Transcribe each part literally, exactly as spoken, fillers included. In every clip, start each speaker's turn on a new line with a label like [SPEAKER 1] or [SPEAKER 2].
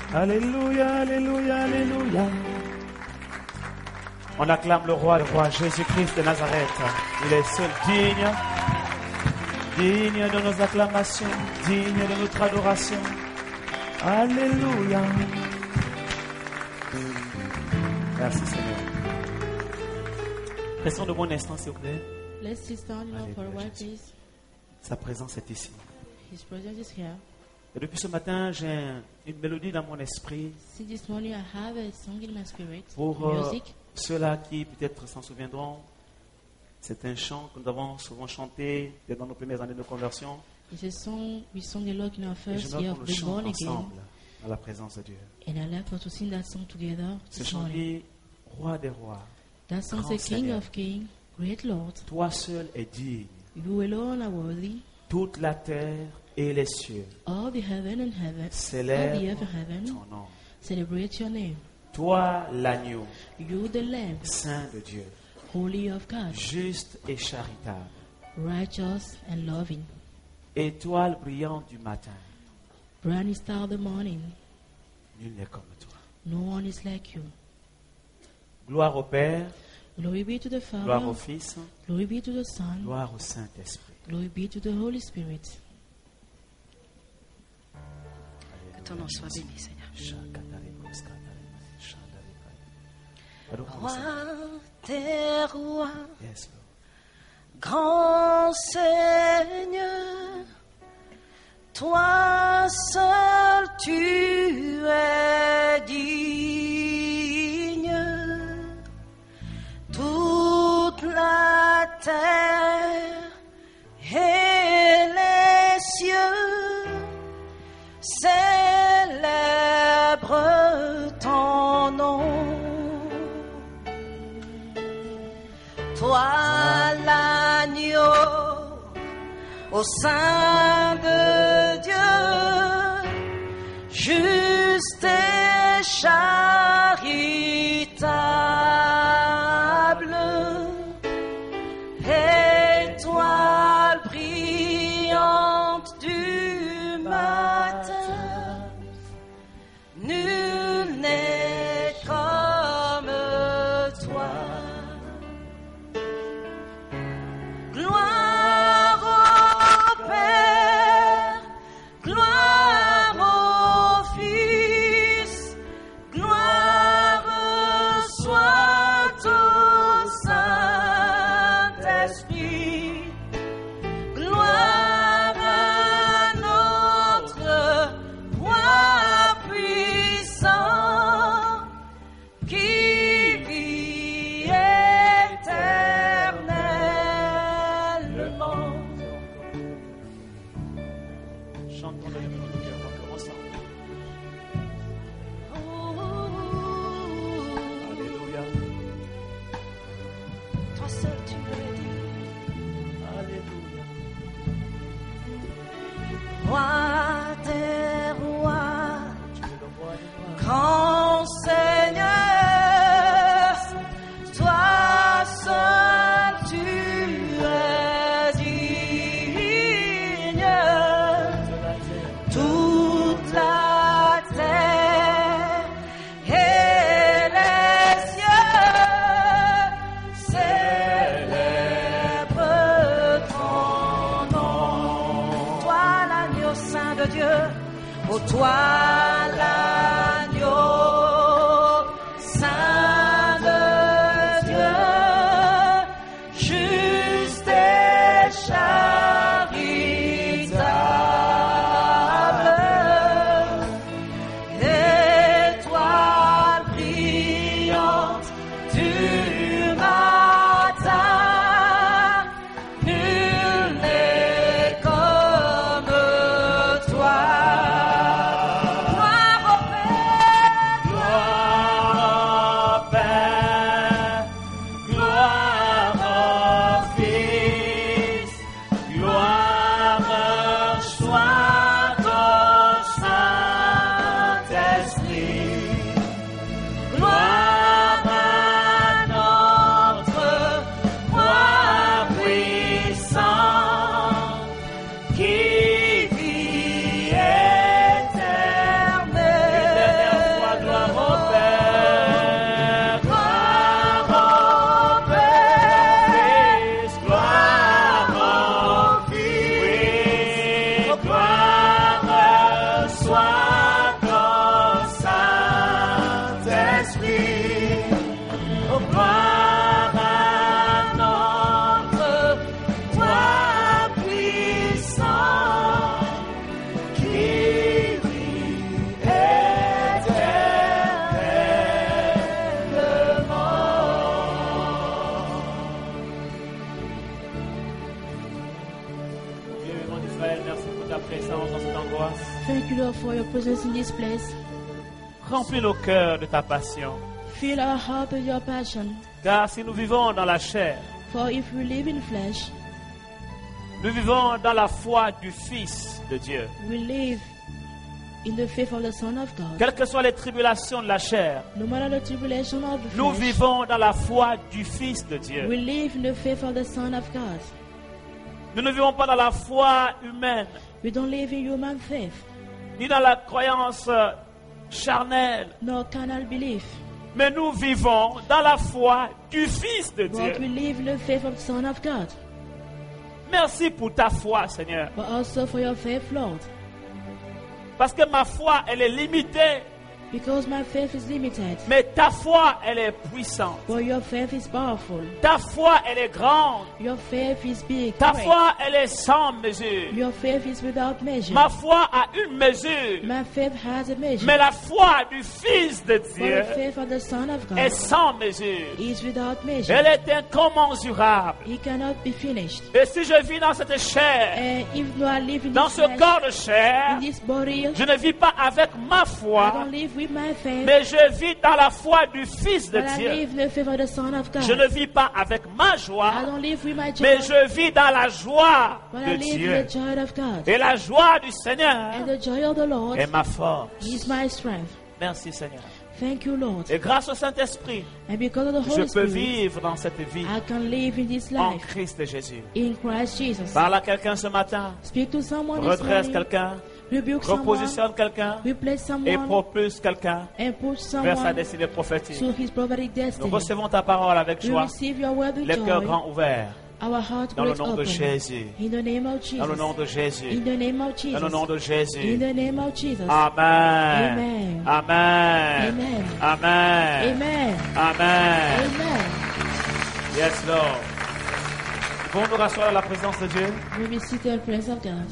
[SPEAKER 1] Alléluia, alléluia, alléluia. On acclame le roi, le roi Jésus-Christ de Nazareth. Il est seul digne, digne de nos acclamations, digne de notre adoration. Alléluia. Merci Seigneur. Restons de bon instant s'il vous plaît.
[SPEAKER 2] Let's sit down now for a while, please.
[SPEAKER 1] Sa présence est ici.
[SPEAKER 2] His presence is here.
[SPEAKER 1] Et depuis ce matin, j'ai un- une mélodie dans mon esprit
[SPEAKER 2] See, this morning I have a song in my spirit,
[SPEAKER 1] pour euh,
[SPEAKER 2] music.
[SPEAKER 1] ceux-là qui peut-être s'en souviendront. C'est un chant que nous avons souvent chanté dès dans nos premières années de conversion.
[SPEAKER 2] It's a song we sung a lot in our
[SPEAKER 1] Et
[SPEAKER 2] first
[SPEAKER 1] je veux
[SPEAKER 2] year
[SPEAKER 1] qu'on
[SPEAKER 2] of
[SPEAKER 1] le
[SPEAKER 2] being
[SPEAKER 1] chante
[SPEAKER 2] born again.
[SPEAKER 1] ensemble à la présence de Dieu.
[SPEAKER 2] And I like us to sing that song together
[SPEAKER 1] Ce
[SPEAKER 2] this
[SPEAKER 1] chant
[SPEAKER 2] morning.
[SPEAKER 1] dit, Roi des rois,
[SPEAKER 2] That song
[SPEAKER 1] Grand
[SPEAKER 2] says, King
[SPEAKER 1] Seigneur.
[SPEAKER 2] of Kings, Great Lord,
[SPEAKER 1] toi seul es digne.
[SPEAKER 2] you alone are worthy.
[SPEAKER 1] Toute la terre et les cieux
[SPEAKER 2] All the heaven and heaven, all the
[SPEAKER 1] célèbrent
[SPEAKER 2] earth and heaven,
[SPEAKER 1] ton nom.
[SPEAKER 2] celebrate your name.
[SPEAKER 1] Toi l'agneau,
[SPEAKER 2] You the Lamb,
[SPEAKER 1] saint de Dieu,
[SPEAKER 2] holy of God,
[SPEAKER 1] juste et charitable,
[SPEAKER 2] righteous and loving,
[SPEAKER 1] étoile brillante du matin,
[SPEAKER 2] bright star of the morning.
[SPEAKER 1] nul n'est comme toi.
[SPEAKER 2] No one is like you.
[SPEAKER 1] Gloire au Père,
[SPEAKER 2] Glory be to the
[SPEAKER 1] gloire au
[SPEAKER 2] Father,
[SPEAKER 1] Fils,
[SPEAKER 2] glory be to the Son,
[SPEAKER 1] gloire au Saint-Esprit.
[SPEAKER 2] glory be to the Holy Spirit.
[SPEAKER 3] Que ton nom soit béni, Seigneur. Roi des rois,
[SPEAKER 1] Yes, Lord.
[SPEAKER 3] grand Seigneur, toi seul tu es digne. Toute la terre et les cieux célèbrent ton nom. Toi l'agneau au sein de Dieu, juste et charitable, étoile brillante du matin, nul n'est comme toi. Gloire au Père, gloire au Fils, gloire soit au Saint-Esprit, gloire à notre roi puissant qui vit éternellement.
[SPEAKER 1] Chantons le hymne dans nos cœurs encore ensemble. Alléluia,
[SPEAKER 3] Toi seul tu es digne.
[SPEAKER 1] alléluia.
[SPEAKER 3] Roi des rois,
[SPEAKER 1] Tu es le roi des rois.
[SPEAKER 3] grand Seigneur, toi seul tu es digne. Toute la terre et les cieux célèbrent ton nom. Toi l'agneau saint de Dieu, ô toi l'agneau saint de Dieu, juste et charitable, étoile brillante du matin, nul n'est comme toi. Gloire au Père,
[SPEAKER 1] Gloire au Père, gloire au Fils, gloire soit au Saint-Esprit,
[SPEAKER 3] gloire à notre roi puissant qui vit éternellement.
[SPEAKER 2] for your presence in this place.
[SPEAKER 1] Remplis nos cœurs de ta passion.
[SPEAKER 2] Fill our heart with your passion.
[SPEAKER 1] Car si nous vivons dans la chair,
[SPEAKER 2] For if we live in flesh,
[SPEAKER 1] nous vivons dans la foi du Fils de Dieu.
[SPEAKER 2] we live in the faith of the Son of God.
[SPEAKER 1] Quelles que soient les tribulations de la chair,
[SPEAKER 2] No matter the tribulation of the
[SPEAKER 1] nous
[SPEAKER 2] flesh,
[SPEAKER 1] vivons dans la foi du Fils de Dieu.
[SPEAKER 2] we live in the faith of the Son of God.
[SPEAKER 1] Nous ne vivons pas dans la foi humaine,
[SPEAKER 2] We don't live in human faith,
[SPEAKER 1] ni dans la croyance euh, charnelle,
[SPEAKER 2] nor carnal belief,
[SPEAKER 1] mais nous vivons dans la foi du Fils de
[SPEAKER 2] but we
[SPEAKER 1] Dieu.
[SPEAKER 2] live in the faith of the Son of God.
[SPEAKER 1] Merci pour ta foi, Seigneur.
[SPEAKER 2] But also for your faith, Lord.
[SPEAKER 1] Parce que ma foi, elle est limitée,
[SPEAKER 2] Because my faith is limited,
[SPEAKER 1] mais ta foi, elle est puissante.
[SPEAKER 2] but your faith is powerful.
[SPEAKER 1] Ta foi, elle est grande.
[SPEAKER 2] Your faith is big.
[SPEAKER 1] Ta
[SPEAKER 2] great.
[SPEAKER 1] foi, elle est sans mesure.
[SPEAKER 2] Your faith is without measure.
[SPEAKER 1] Ma foi a une mesure,
[SPEAKER 2] My faith has a measure.
[SPEAKER 1] mais la foi du Fils de
[SPEAKER 2] But
[SPEAKER 1] Dieu
[SPEAKER 2] the faith of the Son of God
[SPEAKER 1] est sans mesure.
[SPEAKER 2] is without measure.
[SPEAKER 1] Elle est incommensurable.
[SPEAKER 2] It cannot be finished.
[SPEAKER 1] Et si je vis dans cette chair,
[SPEAKER 2] And if I live in
[SPEAKER 1] dans
[SPEAKER 2] this
[SPEAKER 1] ce
[SPEAKER 2] flesh,
[SPEAKER 1] corps de chair,
[SPEAKER 2] in this body,
[SPEAKER 1] je ne vis pas avec ma
[SPEAKER 2] I
[SPEAKER 1] foi,
[SPEAKER 2] don't live with my faith,
[SPEAKER 1] mais je vis dans la foi du Fils de
[SPEAKER 2] but I
[SPEAKER 1] Dieu.
[SPEAKER 2] live in the faith of the Son of God.
[SPEAKER 1] Je ne vis pas avec ma
[SPEAKER 2] I
[SPEAKER 1] joie,
[SPEAKER 2] don't live with my joy,
[SPEAKER 1] mais je vis dans la joie
[SPEAKER 2] but
[SPEAKER 1] de
[SPEAKER 2] I live
[SPEAKER 1] Dieu.
[SPEAKER 2] in the joy of God.
[SPEAKER 1] Et la joie du Seigneur
[SPEAKER 2] And the joy of the Lord
[SPEAKER 1] est ma force.
[SPEAKER 2] is my strength.
[SPEAKER 1] Merci Seigneur.
[SPEAKER 2] Thank you, Lord.
[SPEAKER 1] Et grâce au Saint-Esprit,
[SPEAKER 2] And because of the
[SPEAKER 1] je
[SPEAKER 2] Holy
[SPEAKER 1] peux
[SPEAKER 2] Spirit,
[SPEAKER 1] vivre dans cette vie
[SPEAKER 2] I can live in this
[SPEAKER 1] en
[SPEAKER 2] life
[SPEAKER 1] Christ Jésus.
[SPEAKER 2] in Christ Jesus.
[SPEAKER 1] Parle à quelqu'un ce matin,
[SPEAKER 2] Speak to someone this
[SPEAKER 1] redresse
[SPEAKER 2] morning,
[SPEAKER 1] quelqu'un,
[SPEAKER 2] rebuke someone,
[SPEAKER 1] repositionne quelqu'un
[SPEAKER 2] replace
[SPEAKER 1] et
[SPEAKER 2] someone,
[SPEAKER 1] propulse quelqu'un
[SPEAKER 2] and put
[SPEAKER 1] vers sa
[SPEAKER 2] someone
[SPEAKER 1] destinée prophétique.
[SPEAKER 2] to his prophetic
[SPEAKER 1] Nous
[SPEAKER 2] destiny.
[SPEAKER 1] recevons ta parole avec
[SPEAKER 2] We
[SPEAKER 1] joie,
[SPEAKER 2] receive your word with
[SPEAKER 1] les cœurs
[SPEAKER 2] joy,
[SPEAKER 1] grands ouverts,
[SPEAKER 2] our heart
[SPEAKER 1] dans le
[SPEAKER 2] great
[SPEAKER 1] nom de
[SPEAKER 2] open.
[SPEAKER 1] Jésus.
[SPEAKER 2] In the name of
[SPEAKER 1] Dans le
[SPEAKER 2] Jesus.
[SPEAKER 1] nom de
[SPEAKER 2] In
[SPEAKER 1] Jésus.
[SPEAKER 2] the name of
[SPEAKER 1] Dans
[SPEAKER 2] Jesus.
[SPEAKER 1] le nom de
[SPEAKER 2] In
[SPEAKER 1] Jésus.
[SPEAKER 2] the name of Jesus.
[SPEAKER 1] Amen.
[SPEAKER 2] Amen.
[SPEAKER 1] Amen.
[SPEAKER 2] Amen.
[SPEAKER 1] Amen.
[SPEAKER 2] Amen.
[SPEAKER 1] Amen.
[SPEAKER 2] Amen.
[SPEAKER 1] Yes, Lord. Nous pouvons nous rasseoir à la présence de Dieu.
[SPEAKER 2] We be seated in the presence of God.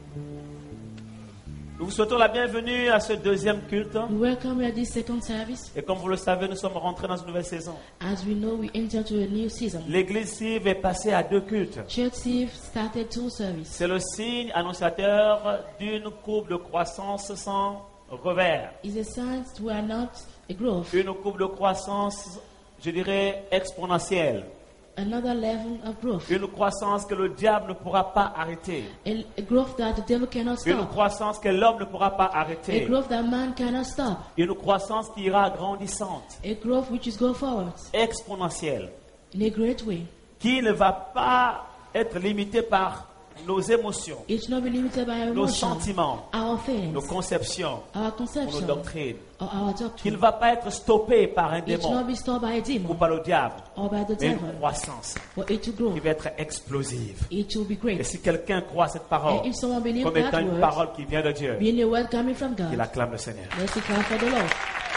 [SPEAKER 1] Nous vous souhaitons la bienvenue à ce deuxième culte.
[SPEAKER 2] We welcome you at this second service.
[SPEAKER 1] Et comme vous le savez, nous sommes rentrés dans une nouvelle saison.
[SPEAKER 2] As we know, we enter to a new season.
[SPEAKER 1] L'église Sive est passée à deux cultes.
[SPEAKER 2] Church Steve started two services.
[SPEAKER 1] C'est le signe annonciateur d'une courbe de croissance sans revers.
[SPEAKER 2] It's a sign to announce a growth,
[SPEAKER 1] Une courbe de croissance, je dirais, exponentielle.
[SPEAKER 2] another level of growth.
[SPEAKER 1] Une croissance que le diable ne pourra pas arrêter.
[SPEAKER 2] A, a growth that the devil cannot
[SPEAKER 1] Une
[SPEAKER 2] stop.
[SPEAKER 1] croissance que l'homme ne pourra pas
[SPEAKER 2] A
[SPEAKER 1] arrêter.
[SPEAKER 2] growth that man cannot stop.
[SPEAKER 1] Une croissance qui ira grandissante,
[SPEAKER 2] A growth which is go forward
[SPEAKER 1] exponentielle,
[SPEAKER 2] in a great way.
[SPEAKER 1] qui ne va pas être limitée par nos émotions,
[SPEAKER 2] It not be limited by our
[SPEAKER 1] nos
[SPEAKER 2] emotions,
[SPEAKER 1] sentiments,
[SPEAKER 2] our feelings,
[SPEAKER 1] nos conceptions,
[SPEAKER 2] our
[SPEAKER 1] ou nos
[SPEAKER 2] conception,
[SPEAKER 1] doctrines.
[SPEAKER 2] or our
[SPEAKER 1] Qui ne
[SPEAKER 2] doctrine.
[SPEAKER 1] va pas être stoppée par un
[SPEAKER 2] It not
[SPEAKER 1] démon
[SPEAKER 2] be stopped by a
[SPEAKER 1] ou
[SPEAKER 2] demon
[SPEAKER 1] par le diable,
[SPEAKER 2] or by the
[SPEAKER 1] mais une
[SPEAKER 2] devil.
[SPEAKER 1] croissance
[SPEAKER 2] For it to grow,
[SPEAKER 1] qui va être explosive.
[SPEAKER 2] it will be
[SPEAKER 1] Et
[SPEAKER 2] great.
[SPEAKER 1] si quelqu'un croit cette parole
[SPEAKER 2] And if someone believes
[SPEAKER 1] comme étant
[SPEAKER 2] that
[SPEAKER 1] une
[SPEAKER 2] word,
[SPEAKER 1] parole qui vient de Dieu,
[SPEAKER 2] being a word coming from
[SPEAKER 1] il
[SPEAKER 2] God,
[SPEAKER 1] acclame le Seigneur.
[SPEAKER 2] let's declare for the Lord.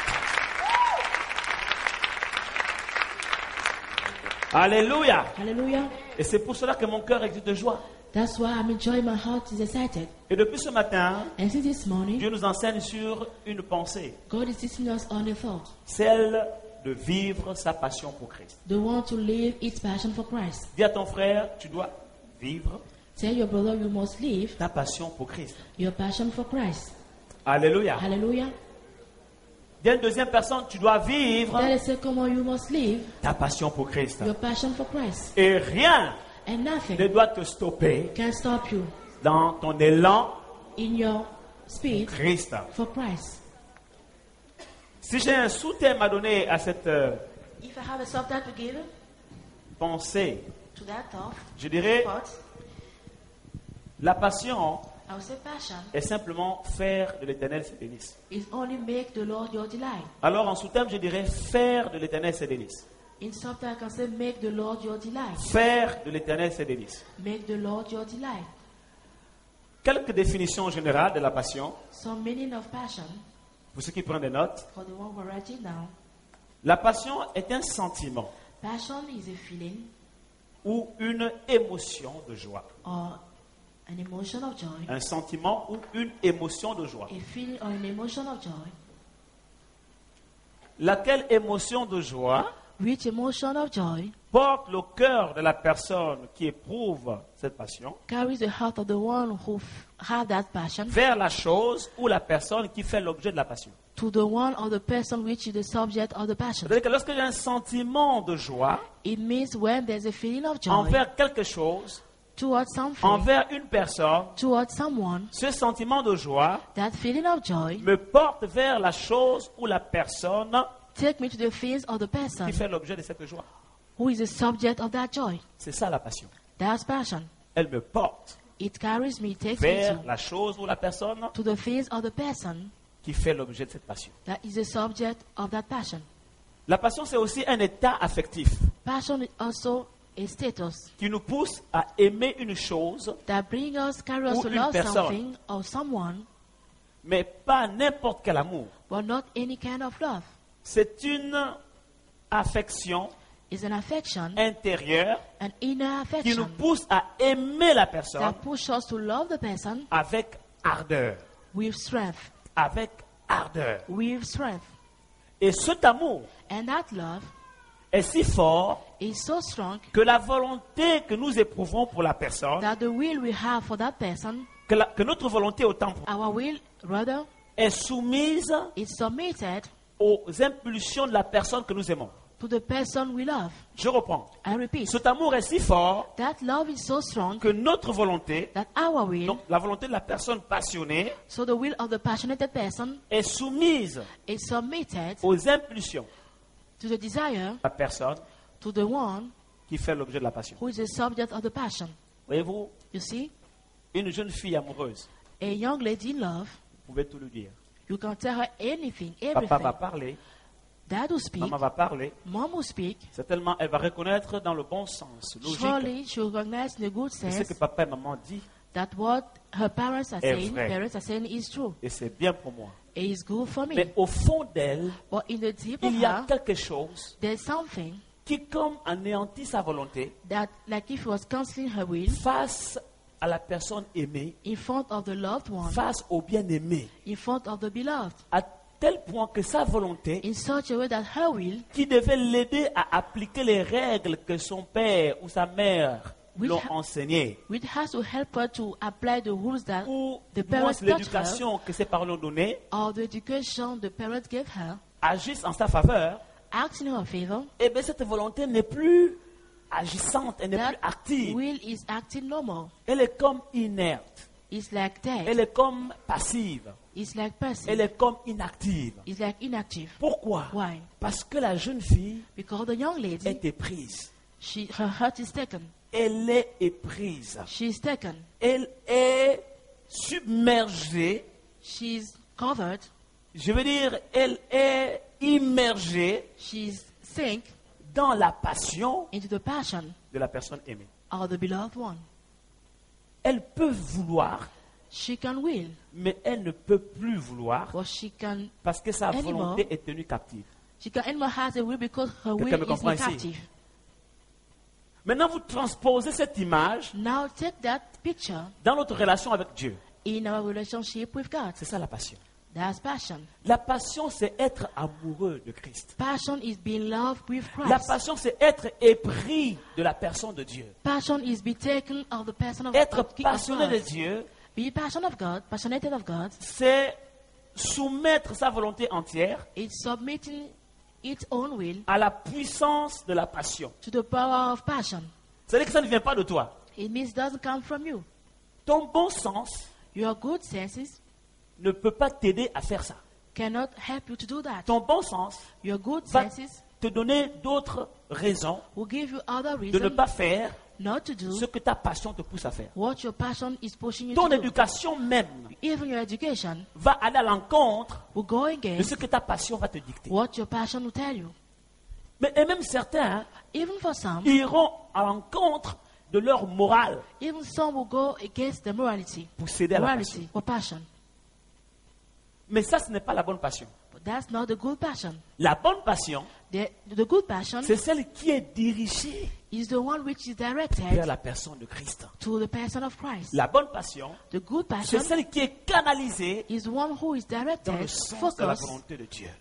[SPEAKER 1] Alléluia.
[SPEAKER 2] Hallelujah.
[SPEAKER 1] Et c'est pour cela que mon cœur existe de joie.
[SPEAKER 2] That's why I'm enjoying, my heart is excited.
[SPEAKER 1] Et depuis ce matin,
[SPEAKER 2] And since this morning,
[SPEAKER 1] Dieu nous enseigne sur une pensée,
[SPEAKER 2] God is teaching us on a thought.
[SPEAKER 1] celle de vivre sa passion pour Christ.
[SPEAKER 2] The one to live its passion for Christ.
[SPEAKER 1] Dis à ton frère, tu dois vivre
[SPEAKER 2] Tell your brother you must live
[SPEAKER 1] ta passion pour Christ.
[SPEAKER 2] your passion for Christ.
[SPEAKER 1] Alléluia.
[SPEAKER 2] Hallelujah.
[SPEAKER 1] Dis à une deuxième personne, tu dois vivre
[SPEAKER 2] Tell the second one you must live
[SPEAKER 1] ta passion pour Christ.
[SPEAKER 2] your passion for Christ.
[SPEAKER 1] Et rien
[SPEAKER 2] And
[SPEAKER 1] ne
[SPEAKER 2] nothing
[SPEAKER 1] doit te stopper
[SPEAKER 2] can stop you
[SPEAKER 1] dans ton élan
[SPEAKER 2] in your speed
[SPEAKER 1] Christ.
[SPEAKER 2] for Christ.
[SPEAKER 1] Si j'ai un sous-thème à donner à cette euh,
[SPEAKER 2] If I have a subtitle to give
[SPEAKER 1] pensée,
[SPEAKER 2] to that thought,
[SPEAKER 1] je dirais,
[SPEAKER 2] thought,
[SPEAKER 1] la passion
[SPEAKER 2] I will say passion
[SPEAKER 1] est simplement faire de l'éternel ses délices.
[SPEAKER 2] is only make the Lord your delight.
[SPEAKER 1] Alors en sous-thème, je dirais faire de l'éternel ses délices.
[SPEAKER 2] In subtitle, I can say make the Lord your delight.
[SPEAKER 1] Faire de l'éternel ses délices.
[SPEAKER 2] Make the Lord your delight.
[SPEAKER 1] Quelques définitions générales de la passion,
[SPEAKER 2] Some meaning of passion,
[SPEAKER 1] pour ceux qui prennent des notes.
[SPEAKER 2] for the one who write it down.
[SPEAKER 1] La passion est un sentiment
[SPEAKER 2] Passion is a feeling
[SPEAKER 1] ou une émotion de joie.
[SPEAKER 2] or an emotion of joy.
[SPEAKER 1] Un sentiment ou une émotion de joie.
[SPEAKER 2] A feeling or an emotion of joy.
[SPEAKER 1] Laquelle émotion de joie
[SPEAKER 2] which emotion of joy
[SPEAKER 1] porte le cœur de la personne qui éprouve cette passion
[SPEAKER 2] carries the heart of the one who f- had that passion
[SPEAKER 1] vers la chose ou la personne qui fait l'objet de la passion.
[SPEAKER 2] to the one or the person which is the subject of the passion.
[SPEAKER 1] C'est-à-dire que lorsque j'ai un sentiment de joie
[SPEAKER 2] It means when there's a feeling of joy
[SPEAKER 1] envers quelque chose,
[SPEAKER 2] towards something,
[SPEAKER 1] envers une personne,
[SPEAKER 2] towards someone,
[SPEAKER 1] ce sentiment de joie
[SPEAKER 2] that feeling of joy
[SPEAKER 1] me porte vers la chose ou la personne
[SPEAKER 2] take me to the things of the person
[SPEAKER 1] qui fait l'objet de cette joie.
[SPEAKER 2] who is the subject of that joy.
[SPEAKER 1] C'est ça la passion.
[SPEAKER 2] That's passion.
[SPEAKER 1] Elle me porte
[SPEAKER 2] It carries me, takes me
[SPEAKER 1] vers
[SPEAKER 2] to,
[SPEAKER 1] la chose ou la personne
[SPEAKER 2] to the things of the person
[SPEAKER 1] qui fait l'objet de cette passion.
[SPEAKER 2] that is the subject of that passion.
[SPEAKER 1] La passion, c'est aussi un état affectif
[SPEAKER 2] Passion is also a status
[SPEAKER 1] qui nous pousse à aimer une chose,
[SPEAKER 2] that brings us, carry us
[SPEAKER 1] Ou
[SPEAKER 2] to
[SPEAKER 1] une
[SPEAKER 2] love
[SPEAKER 1] personne.
[SPEAKER 2] something or someone,
[SPEAKER 1] mais pas n'importe quel amour.
[SPEAKER 2] but not any kind of love.
[SPEAKER 1] C'est une affection
[SPEAKER 2] It's an affection,
[SPEAKER 1] intérieure
[SPEAKER 2] an inner
[SPEAKER 1] qui nous
[SPEAKER 2] affection
[SPEAKER 1] pousse à aimer la personne
[SPEAKER 2] that pushes us to love the person
[SPEAKER 1] avec ardeur.
[SPEAKER 2] with strength,
[SPEAKER 1] Avec ardeur.
[SPEAKER 2] with strength.
[SPEAKER 1] Et cet amour
[SPEAKER 2] And that love
[SPEAKER 1] est si fort
[SPEAKER 2] is so strong
[SPEAKER 1] que la volonté que nous éprouvons pour la personne,
[SPEAKER 2] that the will we have for that person,
[SPEAKER 1] que, la- que notre volonté autant pour-
[SPEAKER 2] our will rather,
[SPEAKER 1] est soumise
[SPEAKER 2] is submitted
[SPEAKER 1] aux impulsions de la personne que nous aimons.
[SPEAKER 2] to the person we love.
[SPEAKER 1] Je reprends.
[SPEAKER 2] I repeat,
[SPEAKER 1] Cet amour est si fort
[SPEAKER 2] that love is so strong
[SPEAKER 1] que notre volonté,
[SPEAKER 2] that our will,
[SPEAKER 1] donc la volonté de la personne passionnée,
[SPEAKER 2] so the will of the passionate person,
[SPEAKER 1] est soumise
[SPEAKER 2] is submitted
[SPEAKER 1] aux impulsions
[SPEAKER 2] to the desire,
[SPEAKER 1] de la personne
[SPEAKER 2] to the one
[SPEAKER 1] qui fait l'objet de la passion.
[SPEAKER 2] who is the subject of the passion.
[SPEAKER 1] Voyez-vous,
[SPEAKER 2] You see,
[SPEAKER 1] une jeune fille amoureuse,
[SPEAKER 2] a young lady in love,
[SPEAKER 1] vous pouvez tout lui dire.
[SPEAKER 2] you can tell her anything,
[SPEAKER 1] Papa va
[SPEAKER 2] everything.
[SPEAKER 1] parler,
[SPEAKER 2] Dad will speak,
[SPEAKER 1] maman va parler.
[SPEAKER 2] mom will speak.
[SPEAKER 1] Certainement, elle va reconnaître dans le bon sens, logique,
[SPEAKER 2] Surely she will recognize in a good
[SPEAKER 1] que ce
[SPEAKER 2] sense
[SPEAKER 1] que papa et maman disent,
[SPEAKER 2] that what her parents are
[SPEAKER 1] est
[SPEAKER 2] saying,
[SPEAKER 1] vrai.
[SPEAKER 2] parents are saying is true.
[SPEAKER 1] et c'est bien pour moi.
[SPEAKER 2] It is good for me.
[SPEAKER 1] Mais au fond d'elle,
[SPEAKER 2] But in the deep of
[SPEAKER 1] il y a
[SPEAKER 2] her,
[SPEAKER 1] quelque chose
[SPEAKER 2] there's something
[SPEAKER 1] qui, comme anéantit sa volonté,
[SPEAKER 2] that, like if it was canceling her will,
[SPEAKER 1] face à la personne aimée,
[SPEAKER 2] in front of the loved one,
[SPEAKER 1] face au bien-aimé,
[SPEAKER 2] in front of the beloved,
[SPEAKER 1] à tel point que sa volonté,
[SPEAKER 2] in such a way that her will,
[SPEAKER 1] qui devait l'aider à appliquer les règles que son père ou sa mère
[SPEAKER 2] Will
[SPEAKER 1] l'ont
[SPEAKER 2] ha-
[SPEAKER 1] enseignées,
[SPEAKER 2] which has to help her to apply the rules that,
[SPEAKER 1] ou
[SPEAKER 2] The
[SPEAKER 1] du moins
[SPEAKER 2] parents taught
[SPEAKER 1] l'éducation que ses parents ont donnée,
[SPEAKER 2] or the education the parents gave her,
[SPEAKER 1] agissent en sa faveur,
[SPEAKER 2] act in her favor,
[SPEAKER 1] et bien cette volonté n'est plus agissante, elle n'est plus
[SPEAKER 2] that
[SPEAKER 1] active.
[SPEAKER 2] will is acting normal.
[SPEAKER 1] Elle est comme inerte,
[SPEAKER 2] It's like dead.
[SPEAKER 1] elle est comme passive,
[SPEAKER 2] It's like
[SPEAKER 1] elle
[SPEAKER 2] passive.
[SPEAKER 1] est comme inactive.
[SPEAKER 2] It's like inactive.
[SPEAKER 1] Pourquoi?
[SPEAKER 2] Why?
[SPEAKER 1] Parce que la jeune fille
[SPEAKER 2] Because the young lady,
[SPEAKER 1] est éprise.
[SPEAKER 2] she, her heart is taken.
[SPEAKER 1] Elle est éprise.
[SPEAKER 2] She is taken.
[SPEAKER 1] Elle est submergée.
[SPEAKER 2] She's covered.
[SPEAKER 1] Je veux dire, elle est immergée
[SPEAKER 2] She's sink
[SPEAKER 1] dans la passion
[SPEAKER 2] into the passion
[SPEAKER 1] de la personne aimée.
[SPEAKER 2] of the beloved one.
[SPEAKER 1] Elle peut vouloir,
[SPEAKER 2] She can will,
[SPEAKER 1] mais elle ne peut plus vouloir
[SPEAKER 2] but she can
[SPEAKER 1] parce que sa
[SPEAKER 2] Anymore.
[SPEAKER 1] volonté est tenue captive.
[SPEAKER 2] she can anymore has a will because her
[SPEAKER 1] Quelqu'un
[SPEAKER 2] will
[SPEAKER 1] me
[SPEAKER 2] is
[SPEAKER 1] comprend
[SPEAKER 2] in
[SPEAKER 1] ici?
[SPEAKER 2] captive.
[SPEAKER 1] Maintenant, vous transposez cette image
[SPEAKER 2] Now take that picture
[SPEAKER 1] dans notre relation avec Dieu.
[SPEAKER 2] in our relationship with God.
[SPEAKER 1] C'est ça la passion.
[SPEAKER 2] That's passion.
[SPEAKER 1] La passion, c'est être amoureux de Christ.
[SPEAKER 2] Passion is being loved with
[SPEAKER 1] La
[SPEAKER 2] Christ.
[SPEAKER 1] passion, c'est être épris de la personne de Dieu.
[SPEAKER 2] Passion is be taken of the person of,
[SPEAKER 1] Être
[SPEAKER 2] of, of
[SPEAKER 1] passionné de
[SPEAKER 2] God.
[SPEAKER 1] Dieu,
[SPEAKER 2] Be passion of God, passionate of God.
[SPEAKER 1] c'est soumettre sa volonté entière
[SPEAKER 2] It's submitting its own will
[SPEAKER 1] à la puissance de la passion.
[SPEAKER 2] to the power of passion.
[SPEAKER 1] C'est-à-dire que ça ne vient pas de toi.
[SPEAKER 2] It means it doesn't come from you.
[SPEAKER 1] Ton bon sens
[SPEAKER 2] Your good senses
[SPEAKER 1] ne peut pas t'aider à faire ça.
[SPEAKER 2] cannot help you to do that.
[SPEAKER 1] Ton bon sens
[SPEAKER 2] Your good
[SPEAKER 1] va
[SPEAKER 2] senses
[SPEAKER 1] te donner d'autres raisons
[SPEAKER 2] will give you other
[SPEAKER 1] de ne
[SPEAKER 2] reasons
[SPEAKER 1] pas faire
[SPEAKER 2] not to do
[SPEAKER 1] ce que ta passion te pousse à faire.
[SPEAKER 2] what your passion is pushing you
[SPEAKER 1] Ton
[SPEAKER 2] to do.
[SPEAKER 1] éducation même
[SPEAKER 2] Even your education
[SPEAKER 1] va aller à l'encontre
[SPEAKER 2] will go
[SPEAKER 1] de
[SPEAKER 2] against
[SPEAKER 1] ce que ta passion va te dicter.
[SPEAKER 2] what your passion will tell you.
[SPEAKER 1] Mais et même certains hein,
[SPEAKER 2] Even for some,
[SPEAKER 1] iront à l'encontre de leur morale
[SPEAKER 2] even some will go against the morality.
[SPEAKER 1] pour céder à la passion.
[SPEAKER 2] Morality or passion.
[SPEAKER 1] Mais ça, ce n'est pas la bonne passion.
[SPEAKER 2] But that's not the good passion.
[SPEAKER 1] La bonne passion,
[SPEAKER 2] The, the good passion
[SPEAKER 1] c'est celle qui est dirigée
[SPEAKER 2] is the one which is
[SPEAKER 1] vers
[SPEAKER 2] directed
[SPEAKER 1] la personne de Christ.
[SPEAKER 2] to the person of Christ.
[SPEAKER 1] La bonne passion,
[SPEAKER 2] The good
[SPEAKER 1] c'est
[SPEAKER 2] passion
[SPEAKER 1] celle qui est canalisée
[SPEAKER 2] is one who is
[SPEAKER 1] dans le
[SPEAKER 2] directed,
[SPEAKER 1] sens de la
[SPEAKER 2] focused
[SPEAKER 1] volonté de Dieu.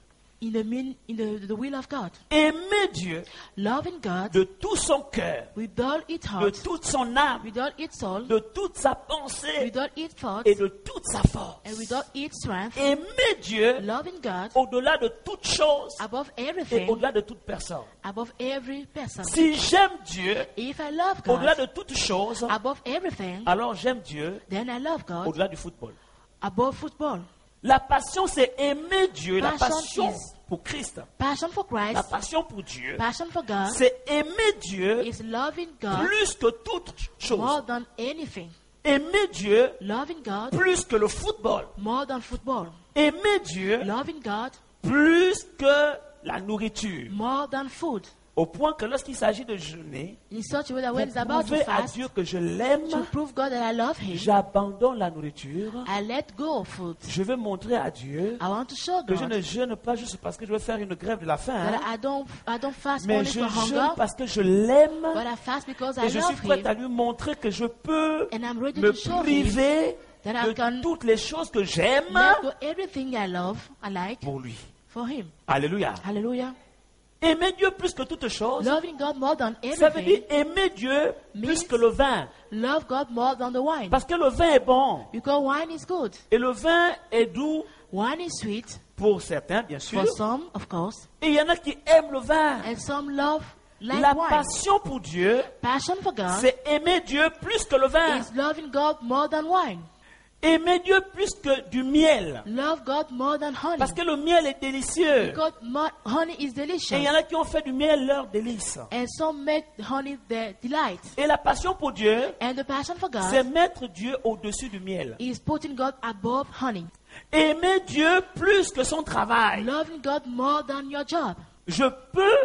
[SPEAKER 2] in the mean in the, the will of God.
[SPEAKER 1] Aimer Dieu
[SPEAKER 2] Loving God
[SPEAKER 1] de tout son cœur,
[SPEAKER 2] with all its
[SPEAKER 1] de
[SPEAKER 2] heart,
[SPEAKER 1] toute son âme,
[SPEAKER 2] with all its soul,
[SPEAKER 1] de toute sa pensée
[SPEAKER 2] with all its thoughts,
[SPEAKER 1] et de toute sa force.
[SPEAKER 2] and with all its strength.
[SPEAKER 1] Aimer Dieu
[SPEAKER 2] Loving God
[SPEAKER 1] au-delà de toute chose
[SPEAKER 2] above
[SPEAKER 1] et
[SPEAKER 2] everything,
[SPEAKER 1] au-delà de toute personne.
[SPEAKER 2] above every person.
[SPEAKER 1] Si j'aime Dieu
[SPEAKER 2] If I love
[SPEAKER 1] au-delà
[SPEAKER 2] God
[SPEAKER 1] de toute chose,
[SPEAKER 2] above everything,
[SPEAKER 1] alors j'aime Dieu
[SPEAKER 2] then I love God
[SPEAKER 1] au-delà du football.
[SPEAKER 2] above football.
[SPEAKER 1] La passion, c'est aimer Dieu. La
[SPEAKER 2] Passion
[SPEAKER 1] passion
[SPEAKER 2] is-
[SPEAKER 1] pour Christ.
[SPEAKER 2] Passion for
[SPEAKER 1] La
[SPEAKER 2] Christ,
[SPEAKER 1] passion pour Dieu,
[SPEAKER 2] passion for God,
[SPEAKER 1] c'est aimer Dieu
[SPEAKER 2] is loving God
[SPEAKER 1] plus que toute chose.
[SPEAKER 2] more than anything.
[SPEAKER 1] Aimer Dieu
[SPEAKER 2] Loving God
[SPEAKER 1] plus que le football.
[SPEAKER 2] more than football.
[SPEAKER 1] Aimer Dieu
[SPEAKER 2] Loving God
[SPEAKER 1] plus que la nourriture.
[SPEAKER 2] more than food.
[SPEAKER 1] Au point que lorsqu'il s'agit de jeûner,
[SPEAKER 2] In such a way that
[SPEAKER 1] pour
[SPEAKER 2] when it's about to
[SPEAKER 1] prouver à
[SPEAKER 2] fast,
[SPEAKER 1] Dieu que je l'aime,
[SPEAKER 2] to prove God that I love Him,
[SPEAKER 1] j'abandonne la nourriture.
[SPEAKER 2] I let go of food.
[SPEAKER 1] Je veux montrer à Dieu
[SPEAKER 2] I want to show
[SPEAKER 1] que je
[SPEAKER 2] God
[SPEAKER 1] ne jeûne pas juste parce que je veux faire une grève de la faim,
[SPEAKER 2] that
[SPEAKER 1] hein,
[SPEAKER 2] I don't I don't fast
[SPEAKER 1] mais
[SPEAKER 2] only
[SPEAKER 1] je
[SPEAKER 2] for
[SPEAKER 1] jeûne
[SPEAKER 2] hunger,
[SPEAKER 1] parce que je l'aime
[SPEAKER 2] but I fast because
[SPEAKER 1] et
[SPEAKER 2] I
[SPEAKER 1] je suis
[SPEAKER 2] love
[SPEAKER 1] prêt à
[SPEAKER 2] Him,
[SPEAKER 1] lui montrer que je peux
[SPEAKER 2] and I'm ready
[SPEAKER 1] me
[SPEAKER 2] to show Him
[SPEAKER 1] priver
[SPEAKER 2] that I
[SPEAKER 1] de
[SPEAKER 2] can
[SPEAKER 1] toutes les choses que j'aime
[SPEAKER 2] let go everything I love, I like,
[SPEAKER 1] pour lui.
[SPEAKER 2] for Him.
[SPEAKER 1] Alléluia.
[SPEAKER 2] Hallelujah.
[SPEAKER 1] Aimer Dieu plus que toute chose,
[SPEAKER 2] Loving God more than
[SPEAKER 1] ça veut dire
[SPEAKER 2] everything.
[SPEAKER 1] aimer Dieu plus
[SPEAKER 2] means-
[SPEAKER 1] que le vin.
[SPEAKER 2] Love God more than the wine.
[SPEAKER 1] Parce que le vin est bon
[SPEAKER 2] Because wine is good.
[SPEAKER 1] et le vin est doux
[SPEAKER 2] Wine is sweet
[SPEAKER 1] pour certains, bien sûr.
[SPEAKER 2] for some, of course,
[SPEAKER 1] Et il y en a qui aiment le vin.
[SPEAKER 2] and some love like
[SPEAKER 1] La
[SPEAKER 2] wine.
[SPEAKER 1] passion pour Dieu,
[SPEAKER 2] Passion for God
[SPEAKER 1] c'est aimer Dieu plus que le vin.
[SPEAKER 2] is loving God more than wine.
[SPEAKER 1] Aimer Dieu plus que du miel.
[SPEAKER 2] Love God more than honey.
[SPEAKER 1] Parce que le miel est délicieux.
[SPEAKER 2] Because mo- honey is
[SPEAKER 1] Et il y
[SPEAKER 2] delicious.
[SPEAKER 1] en a qui ont fait du miel leur délice.
[SPEAKER 2] And some make honey their delight.
[SPEAKER 1] Et la passion pour Dieu,
[SPEAKER 2] And the passion for
[SPEAKER 1] c'est
[SPEAKER 2] God
[SPEAKER 1] mettre Dieu au-dessus du miel.
[SPEAKER 2] is putting God above honey.
[SPEAKER 1] Aimer Dieu plus que son travail.
[SPEAKER 2] Loving God more than your job.
[SPEAKER 1] Je peux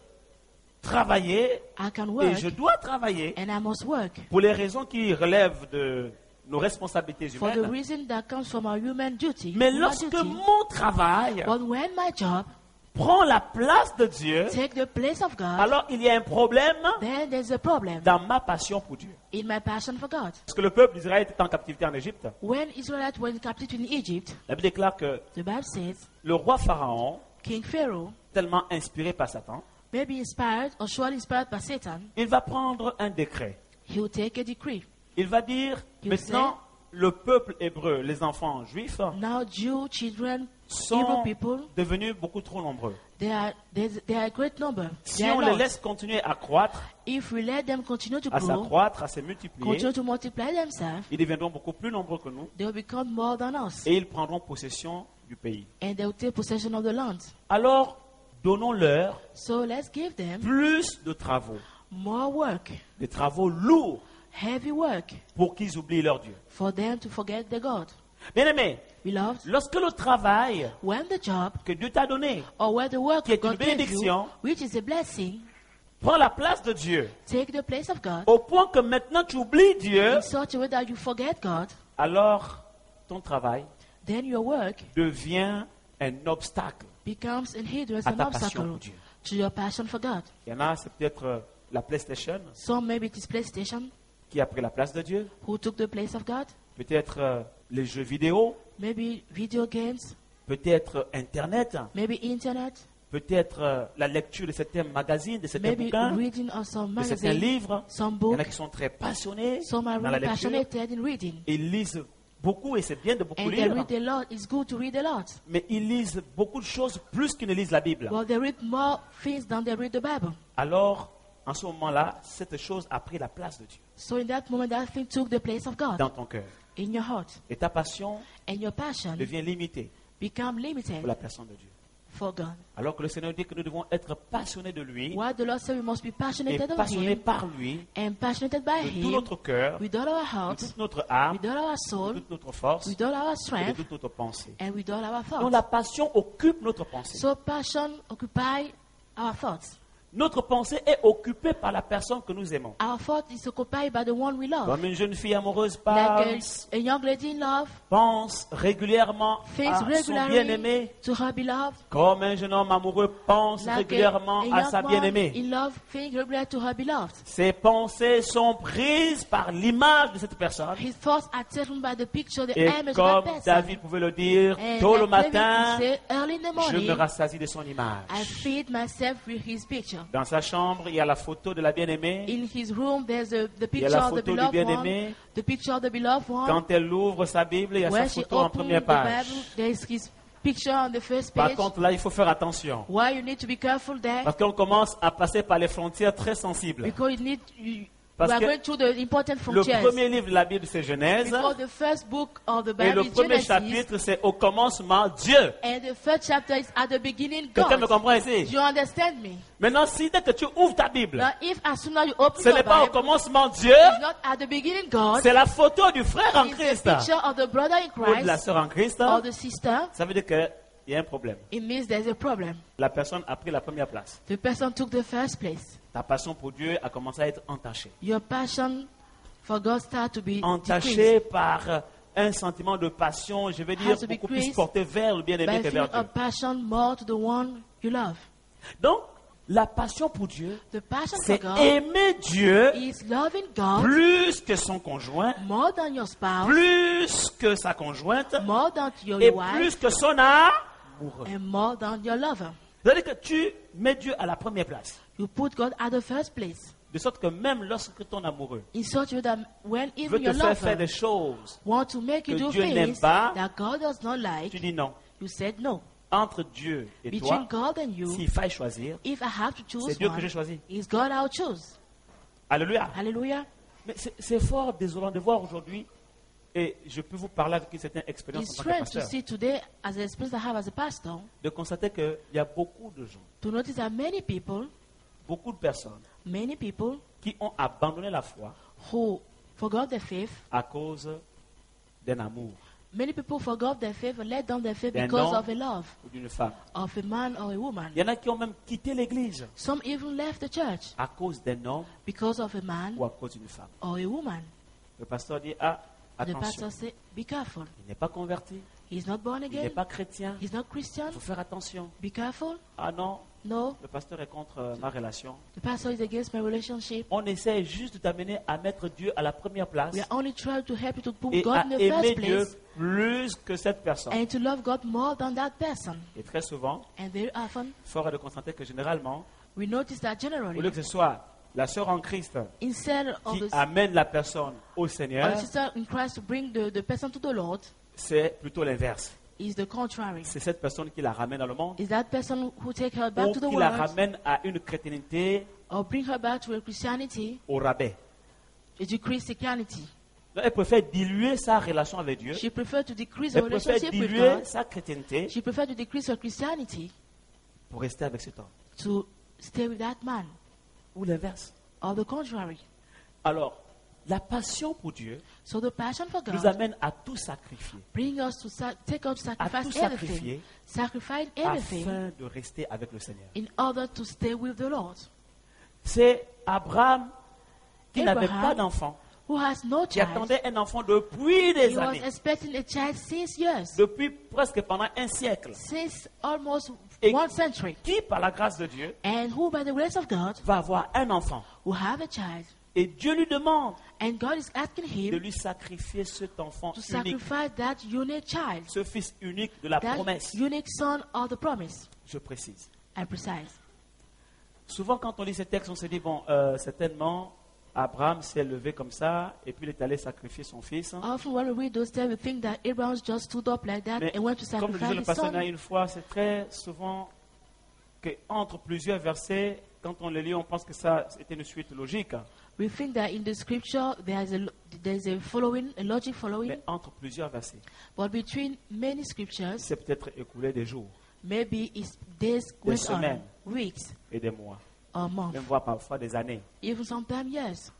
[SPEAKER 1] travailler
[SPEAKER 2] I can
[SPEAKER 1] et
[SPEAKER 2] work
[SPEAKER 1] je dois travailler
[SPEAKER 2] and I must work
[SPEAKER 1] pour les raisons qui relèvent de nos responsabilités
[SPEAKER 2] for the
[SPEAKER 1] humaines.
[SPEAKER 2] reason that comes from our human duty.
[SPEAKER 1] Mais
[SPEAKER 2] human
[SPEAKER 1] lorsque
[SPEAKER 2] duty.
[SPEAKER 1] mon travail
[SPEAKER 2] But when my job
[SPEAKER 1] prend la place de Dieu,
[SPEAKER 2] take the place of God,
[SPEAKER 1] alors il y a un problème
[SPEAKER 2] then there's a problem
[SPEAKER 1] dans ma passion pour Dieu.
[SPEAKER 2] in my passion for God.
[SPEAKER 1] Parce que le peuple d'Israël était en captivité en Égypte.
[SPEAKER 2] When Israelites were in captivity in Egypt,
[SPEAKER 1] La Bible déclare que
[SPEAKER 2] the Bible says
[SPEAKER 1] le roi Pharaon,
[SPEAKER 2] King Pharaoh,
[SPEAKER 1] tellement inspiré par Satan,
[SPEAKER 2] maybe inspired or surely inspired by Satan,
[SPEAKER 1] il va prendre un décret.
[SPEAKER 2] he will take a decree.
[SPEAKER 1] Il va dire,
[SPEAKER 2] You
[SPEAKER 1] maintenant, le peuple hébreu, les enfants juifs,
[SPEAKER 2] Now Jew children,
[SPEAKER 1] sont
[SPEAKER 2] Hebrew people,
[SPEAKER 1] devenus beaucoup trop nombreux.
[SPEAKER 2] they are there's- they are a great number.
[SPEAKER 1] Si
[SPEAKER 2] They are
[SPEAKER 1] on les
[SPEAKER 2] lost.
[SPEAKER 1] laisse continuer à croître,
[SPEAKER 2] If we let them continue to
[SPEAKER 1] à
[SPEAKER 2] grow,
[SPEAKER 1] s'accroître, à se multiplier,
[SPEAKER 2] continue to multiply themselves,
[SPEAKER 1] ils deviendront beaucoup plus nombreux que nous
[SPEAKER 2] they will become more than us,
[SPEAKER 1] et ils prendront possession du pays.
[SPEAKER 2] and they will take possession of the land.
[SPEAKER 1] Alors, donnons-leur
[SPEAKER 2] So let's give them
[SPEAKER 1] plus de travaux,
[SPEAKER 2] more work,
[SPEAKER 1] des travaux lourds
[SPEAKER 2] heavy work,
[SPEAKER 1] pour qu'ils oublient leur Dieu.
[SPEAKER 2] for them to forget their God.
[SPEAKER 1] Bien aimé,
[SPEAKER 2] Beloved,
[SPEAKER 1] lorsque le travail
[SPEAKER 2] when the job
[SPEAKER 1] que Dieu t'a donné
[SPEAKER 2] or where the work
[SPEAKER 1] Qui est une
[SPEAKER 2] God gave you,
[SPEAKER 1] bénédiction.
[SPEAKER 2] which is a blessing,
[SPEAKER 1] prend la place de Dieu,
[SPEAKER 2] take the place of God
[SPEAKER 1] au point que maintenant tu oublies Dieu,
[SPEAKER 2] in such a way that you forget God,
[SPEAKER 1] alors ton travail
[SPEAKER 2] then your work
[SPEAKER 1] devient un obstacle
[SPEAKER 2] becomes a hindrance,
[SPEAKER 1] à
[SPEAKER 2] an
[SPEAKER 1] ta passion
[SPEAKER 2] obstacle
[SPEAKER 1] pour Dieu.
[SPEAKER 2] to your passion for God.
[SPEAKER 1] Il y en a, c'est peut-être euh, la PlayStation
[SPEAKER 2] Some maybe it is PlayStation
[SPEAKER 1] qui a pris la place de Dieu,
[SPEAKER 2] who took the place of God,
[SPEAKER 1] peut-être euh, les jeux vidéo,
[SPEAKER 2] maybe video games,
[SPEAKER 1] peut-être euh, Internet,
[SPEAKER 2] maybe internet,
[SPEAKER 1] peut-être euh, la lecture de certains magazines, de certains
[SPEAKER 2] maybe
[SPEAKER 1] bouquins,
[SPEAKER 2] reading of some
[SPEAKER 1] de certains
[SPEAKER 2] magazine,
[SPEAKER 1] livres.
[SPEAKER 2] some
[SPEAKER 1] Il y en
[SPEAKER 2] book.
[SPEAKER 1] a qui sont très passionnés
[SPEAKER 2] Some are
[SPEAKER 1] dans la
[SPEAKER 2] really
[SPEAKER 1] lecture.
[SPEAKER 2] passionate in reading,
[SPEAKER 1] Ils lisent beaucoup et c'est bien de beaucoup
[SPEAKER 2] and they
[SPEAKER 1] lire,
[SPEAKER 2] read a lot. It's good to read a lot,
[SPEAKER 1] mais ils lisent beaucoup de choses plus qu'ils ne lisent la Bible.
[SPEAKER 2] but they read more things than they read the Bible.
[SPEAKER 1] Alors, en ce moment-là, cette chose a pris la place de Dieu
[SPEAKER 2] So in that moment, that thing took the place of God
[SPEAKER 1] dans ton cœur.
[SPEAKER 2] in your heart,
[SPEAKER 1] Et ta passion
[SPEAKER 2] and your passion
[SPEAKER 1] devient limitée
[SPEAKER 2] become
[SPEAKER 1] pour
[SPEAKER 2] limited
[SPEAKER 1] la personne de Dieu.
[SPEAKER 2] for God.
[SPEAKER 1] Alors que le Seigneur dit que nous devons être passionnés de lui
[SPEAKER 2] What the Lord said, we must be
[SPEAKER 1] et
[SPEAKER 2] passionate of
[SPEAKER 1] passionnés
[SPEAKER 2] Him
[SPEAKER 1] par lui
[SPEAKER 2] and passionate by
[SPEAKER 1] de tout
[SPEAKER 2] Him
[SPEAKER 1] notre cœur,
[SPEAKER 2] with all our
[SPEAKER 1] de
[SPEAKER 2] heart,
[SPEAKER 1] toute notre âme,
[SPEAKER 2] with all our
[SPEAKER 1] de
[SPEAKER 2] soul,
[SPEAKER 1] toute notre force
[SPEAKER 2] with all our
[SPEAKER 1] et de
[SPEAKER 2] strength,
[SPEAKER 1] toute notre pensée.
[SPEAKER 2] and with all our
[SPEAKER 1] Donc
[SPEAKER 2] thoughts.
[SPEAKER 1] la passion occupe notre pensée.
[SPEAKER 2] So passion occupy our thoughts.
[SPEAKER 1] Notre pensée est occupée par la personne que nous aimons.
[SPEAKER 2] Our thought is occupied by the one we love.
[SPEAKER 1] Comme une jeune fille amoureuse
[SPEAKER 2] Like
[SPEAKER 1] pense,
[SPEAKER 2] a, a young lady in love
[SPEAKER 1] pense régulièrement
[SPEAKER 2] thinks
[SPEAKER 1] à son
[SPEAKER 2] regularly
[SPEAKER 1] bien-aimé.
[SPEAKER 2] to her beloved.
[SPEAKER 1] Comme un jeune homme amoureux pense
[SPEAKER 2] Like a,
[SPEAKER 1] régulièrement
[SPEAKER 2] a
[SPEAKER 1] à
[SPEAKER 2] young
[SPEAKER 1] sa
[SPEAKER 2] man
[SPEAKER 1] bien-aimée.
[SPEAKER 2] in love thinks regularly to her beloved.
[SPEAKER 1] Ses pensées sont prises par l'image de cette personne.
[SPEAKER 2] His thoughts are taken by the picture, the
[SPEAKER 1] Et
[SPEAKER 2] image of
[SPEAKER 1] comme
[SPEAKER 2] that person.
[SPEAKER 1] David pouvait le dire
[SPEAKER 2] And
[SPEAKER 1] tôt le
[SPEAKER 2] like David
[SPEAKER 1] matin,
[SPEAKER 2] would say, early in in the
[SPEAKER 1] je me
[SPEAKER 2] morning,
[SPEAKER 1] rassasie de son image.
[SPEAKER 2] I feed myself with his picture.
[SPEAKER 1] Dans sa chambre, il y a la photo de la bien-aimée.
[SPEAKER 2] In his room, there's a, the
[SPEAKER 1] Il y a
[SPEAKER 2] picture
[SPEAKER 1] la
[SPEAKER 2] of the
[SPEAKER 1] photo du
[SPEAKER 2] beloved
[SPEAKER 1] bien-aimé.
[SPEAKER 2] one. The picture of the beloved one.
[SPEAKER 1] Quand elle ouvre sa Bible, il y a
[SPEAKER 2] When
[SPEAKER 1] sa
[SPEAKER 2] she
[SPEAKER 1] photo en
[SPEAKER 2] opens
[SPEAKER 1] première
[SPEAKER 2] the
[SPEAKER 1] page.
[SPEAKER 2] Bible, there's his picture on the first
[SPEAKER 1] Par
[SPEAKER 2] page.
[SPEAKER 1] contre, là, il faut faire attention.
[SPEAKER 2] Why you need to be careful there?
[SPEAKER 1] Parce qu'on commence à passer par les frontières très sensibles.
[SPEAKER 2] Because you need, you,
[SPEAKER 1] Parce
[SPEAKER 2] we are
[SPEAKER 1] que
[SPEAKER 2] going through the important
[SPEAKER 1] Le
[SPEAKER 2] frontiers.
[SPEAKER 1] premier livre de la Bible, c'est Genèse.
[SPEAKER 2] Because the first book of the
[SPEAKER 1] Et
[SPEAKER 2] Bible
[SPEAKER 1] le
[SPEAKER 2] is
[SPEAKER 1] premier
[SPEAKER 2] Genesis.
[SPEAKER 1] chapitre, c'est au commencement Dieu.
[SPEAKER 2] And the first chapter is at the beginning
[SPEAKER 1] Quelqu'un me
[SPEAKER 2] God.
[SPEAKER 1] comprend
[SPEAKER 2] Do
[SPEAKER 1] ici?
[SPEAKER 2] you understand me?
[SPEAKER 1] Maintenant, si dès que tu ouvres ta Bible,
[SPEAKER 2] Now, if as soon as you open
[SPEAKER 1] ce
[SPEAKER 2] your
[SPEAKER 1] n'est pas au
[SPEAKER 2] Bible,
[SPEAKER 1] commencement Dieu,
[SPEAKER 2] it's not at the beginning God,
[SPEAKER 1] c'est la photo du frère en
[SPEAKER 2] it's the
[SPEAKER 1] Christ
[SPEAKER 2] picture of the brother in
[SPEAKER 1] ou de la
[SPEAKER 2] Christ
[SPEAKER 1] sœur en Christ.
[SPEAKER 2] or the sister.
[SPEAKER 1] Ça veut dire qu'il y a un problème.
[SPEAKER 2] It means there's a problem.
[SPEAKER 1] La personne a pris la première place.
[SPEAKER 2] The person took the first place.
[SPEAKER 1] Ta passion pour Dieu a commencé à être entachée.
[SPEAKER 2] Your passion for God start to be
[SPEAKER 1] Entachée
[SPEAKER 2] decreased
[SPEAKER 1] par un sentiment de passion, je vais dire,
[SPEAKER 2] Has to be
[SPEAKER 1] beaucoup plus
[SPEAKER 2] increased
[SPEAKER 1] porté vers le
[SPEAKER 2] by
[SPEAKER 1] bien-aimé
[SPEAKER 2] a
[SPEAKER 1] que
[SPEAKER 2] feeling
[SPEAKER 1] vers Dieu.
[SPEAKER 2] of passion more to the one you love.
[SPEAKER 1] Donc, la passion pour Dieu,
[SPEAKER 2] The passion for
[SPEAKER 1] c'est
[SPEAKER 2] God
[SPEAKER 1] aimer Dieu
[SPEAKER 2] is loving God
[SPEAKER 1] plus que son conjoint,
[SPEAKER 2] more than your spouse,
[SPEAKER 1] plus que sa conjointe,
[SPEAKER 2] more than your
[SPEAKER 1] et
[SPEAKER 2] wife,
[SPEAKER 1] plus que son amoureux.
[SPEAKER 2] and more than your lover.
[SPEAKER 1] C'est-à-dire que tu mets Dieu à la première place.
[SPEAKER 2] You put God at the first place.
[SPEAKER 1] De sorte que même lorsque ton amoureux
[SPEAKER 2] In such a way that when
[SPEAKER 1] veut
[SPEAKER 2] even
[SPEAKER 1] te
[SPEAKER 2] your
[SPEAKER 1] faire faire
[SPEAKER 2] lover
[SPEAKER 1] des choses,
[SPEAKER 2] want to make you
[SPEAKER 1] que
[SPEAKER 2] do
[SPEAKER 1] Dieu n'aime
[SPEAKER 2] things
[SPEAKER 1] pas,
[SPEAKER 2] that God does not like,
[SPEAKER 1] tu dis non.
[SPEAKER 2] you said no.
[SPEAKER 1] Entre Dieu et
[SPEAKER 2] Between
[SPEAKER 1] toi,
[SPEAKER 2] God and you,
[SPEAKER 1] s'il faille choisir,
[SPEAKER 2] if I have to choose
[SPEAKER 1] c'est Dieu que
[SPEAKER 2] one,
[SPEAKER 1] j'ai choisi.
[SPEAKER 2] it's God I'll choose.
[SPEAKER 1] Alléluia.
[SPEAKER 2] Hallelujah.
[SPEAKER 1] Mais c'est c'est fort désolant de voir aujourd'hui, et je peux vous parler avec une certaine expérience
[SPEAKER 2] It's
[SPEAKER 1] en tant que
[SPEAKER 2] strange to
[SPEAKER 1] pasteur,
[SPEAKER 2] see today, as an experience I have as a pastor,
[SPEAKER 1] de constater qu'il y a beaucoup de gens,
[SPEAKER 2] to notice that many people,
[SPEAKER 1] beaucoup de personnes
[SPEAKER 2] many people
[SPEAKER 1] qui ont abandonné la foi
[SPEAKER 2] who forgot their faith,
[SPEAKER 1] à cause d'un amour
[SPEAKER 2] many people forgot their faith and let down their faith
[SPEAKER 1] D'un
[SPEAKER 2] because
[SPEAKER 1] homme.
[SPEAKER 2] of a love
[SPEAKER 1] ou d'une femme.
[SPEAKER 2] of a man or a woman.
[SPEAKER 1] Il y en a qui ont même quitté l'église
[SPEAKER 2] Some even left the church
[SPEAKER 1] à cause d'un homme
[SPEAKER 2] because of a man
[SPEAKER 1] ou à cause d'une femme.
[SPEAKER 2] or a woman.
[SPEAKER 1] Le pasteur dit, ah,
[SPEAKER 2] The
[SPEAKER 1] attention,
[SPEAKER 2] pastor said, be careful.
[SPEAKER 1] il n'est pas converti,
[SPEAKER 2] He's not born
[SPEAKER 1] il n'est
[SPEAKER 2] again.
[SPEAKER 1] pas chrétien,
[SPEAKER 2] He's not Christian.
[SPEAKER 1] il faut faire attention.
[SPEAKER 2] Be careful.
[SPEAKER 1] Ah non,
[SPEAKER 2] No,
[SPEAKER 1] le pasteur est contre euh, ma relation.
[SPEAKER 2] the pastor is against my relationship.
[SPEAKER 1] On essaie juste de t'amener à mettre Dieu à la première place
[SPEAKER 2] We are only trying to help you to put
[SPEAKER 1] et
[SPEAKER 2] God
[SPEAKER 1] à
[SPEAKER 2] in the
[SPEAKER 1] aimer
[SPEAKER 2] first
[SPEAKER 1] Dieu
[SPEAKER 2] place
[SPEAKER 1] plus que cette personne.
[SPEAKER 2] and to love God more than that person.
[SPEAKER 1] Et très souvent,
[SPEAKER 2] And very often,
[SPEAKER 1] fort est de constater que généralement,
[SPEAKER 2] we notice that
[SPEAKER 1] au lieu
[SPEAKER 2] generally,
[SPEAKER 1] que ce soit la sœur en Christ
[SPEAKER 2] instead of
[SPEAKER 1] qui
[SPEAKER 2] the,
[SPEAKER 1] amène la personne au
[SPEAKER 2] or
[SPEAKER 1] Seigneur,
[SPEAKER 2] the sister in Christ to bring the, the person to the Lord,
[SPEAKER 1] c'est plutôt l'inverse.
[SPEAKER 2] is the contrary.
[SPEAKER 1] C'est cette personne qui la ramène dans le monde
[SPEAKER 2] Is that person who take her back
[SPEAKER 1] ou
[SPEAKER 2] to the
[SPEAKER 1] qui la
[SPEAKER 2] world
[SPEAKER 1] ramène à une chrétienté
[SPEAKER 2] or bring her back to a Christianity,
[SPEAKER 1] au rabais.
[SPEAKER 2] a decreased Christianity.
[SPEAKER 1] Donc, elle préfère diluer sa relation avec Dieu.
[SPEAKER 2] She preferred to decrease her
[SPEAKER 1] Elle préfère
[SPEAKER 2] relationship with
[SPEAKER 1] diluer
[SPEAKER 2] God.
[SPEAKER 1] sa chrétienté
[SPEAKER 2] She preferred to decrease her Christianity
[SPEAKER 1] pour rester avec cet homme.
[SPEAKER 2] to stay with that man,
[SPEAKER 1] Ou l'inverse.
[SPEAKER 2] or the contrary.
[SPEAKER 1] Alors, la passion pour Dieu
[SPEAKER 2] So the passion for
[SPEAKER 1] nous
[SPEAKER 2] God
[SPEAKER 1] amène à tout sacrifier
[SPEAKER 2] bring us to sa- take out to
[SPEAKER 1] tout
[SPEAKER 2] sacrifice
[SPEAKER 1] sacrifier
[SPEAKER 2] everything, sacrifice everything
[SPEAKER 1] afin de rester avec le Seigneur.
[SPEAKER 2] in order to stay with the Lord.
[SPEAKER 1] C'est Abraham qui n'avait
[SPEAKER 2] Abraham,
[SPEAKER 1] pas d'enfant,
[SPEAKER 2] who has no
[SPEAKER 1] qui
[SPEAKER 2] child,
[SPEAKER 1] attendait un enfant depuis des
[SPEAKER 2] he was
[SPEAKER 1] années,
[SPEAKER 2] expecting a child since years,
[SPEAKER 1] depuis presque pendant un siècle,
[SPEAKER 2] since almost
[SPEAKER 1] Et-
[SPEAKER 2] one century,
[SPEAKER 1] qui, par la grâce de Dieu,
[SPEAKER 2] and who, by the grace of God,
[SPEAKER 1] va avoir un enfant.
[SPEAKER 2] will have a child.
[SPEAKER 1] Et Dieu lui demande
[SPEAKER 2] And God is asking
[SPEAKER 1] de
[SPEAKER 2] him
[SPEAKER 1] lui sacrifier cet enfant
[SPEAKER 2] to
[SPEAKER 1] unique,
[SPEAKER 2] sacrifice that unique child,
[SPEAKER 1] ce fils unique de la
[SPEAKER 2] that
[SPEAKER 1] promesse.
[SPEAKER 2] unique son of the promise.
[SPEAKER 1] Je précise.
[SPEAKER 2] And precise.
[SPEAKER 1] Souvent, quand on lit ces textes, on se dit, bon, euh, certainement, Abraham s'est levé comme ça, et puis il est allé sacrifier son fils.
[SPEAKER 2] Often when we read those texts, we think that Abraham just stood up like that
[SPEAKER 1] Mais
[SPEAKER 2] and went to
[SPEAKER 1] comme le disait
[SPEAKER 2] sacrifice
[SPEAKER 1] le
[SPEAKER 2] his
[SPEAKER 1] pasteur
[SPEAKER 2] son.
[SPEAKER 1] Naï une fois, c'est très souvent qu'entre plusieurs versets, quand on les lit, on pense que ça était une suite logique.
[SPEAKER 2] We think that in the scripture there is a there is a following, a logic following,
[SPEAKER 1] Mais entre plusieurs versets,
[SPEAKER 2] but between many
[SPEAKER 1] il
[SPEAKER 2] scriptures,
[SPEAKER 1] s'est peut-être écoulé des jours
[SPEAKER 2] maybe it's days went
[SPEAKER 1] semaines.
[SPEAKER 2] on, weeks
[SPEAKER 1] et des mois,
[SPEAKER 2] or months,
[SPEAKER 1] même voire parfois des années.
[SPEAKER 2] even sometimes years.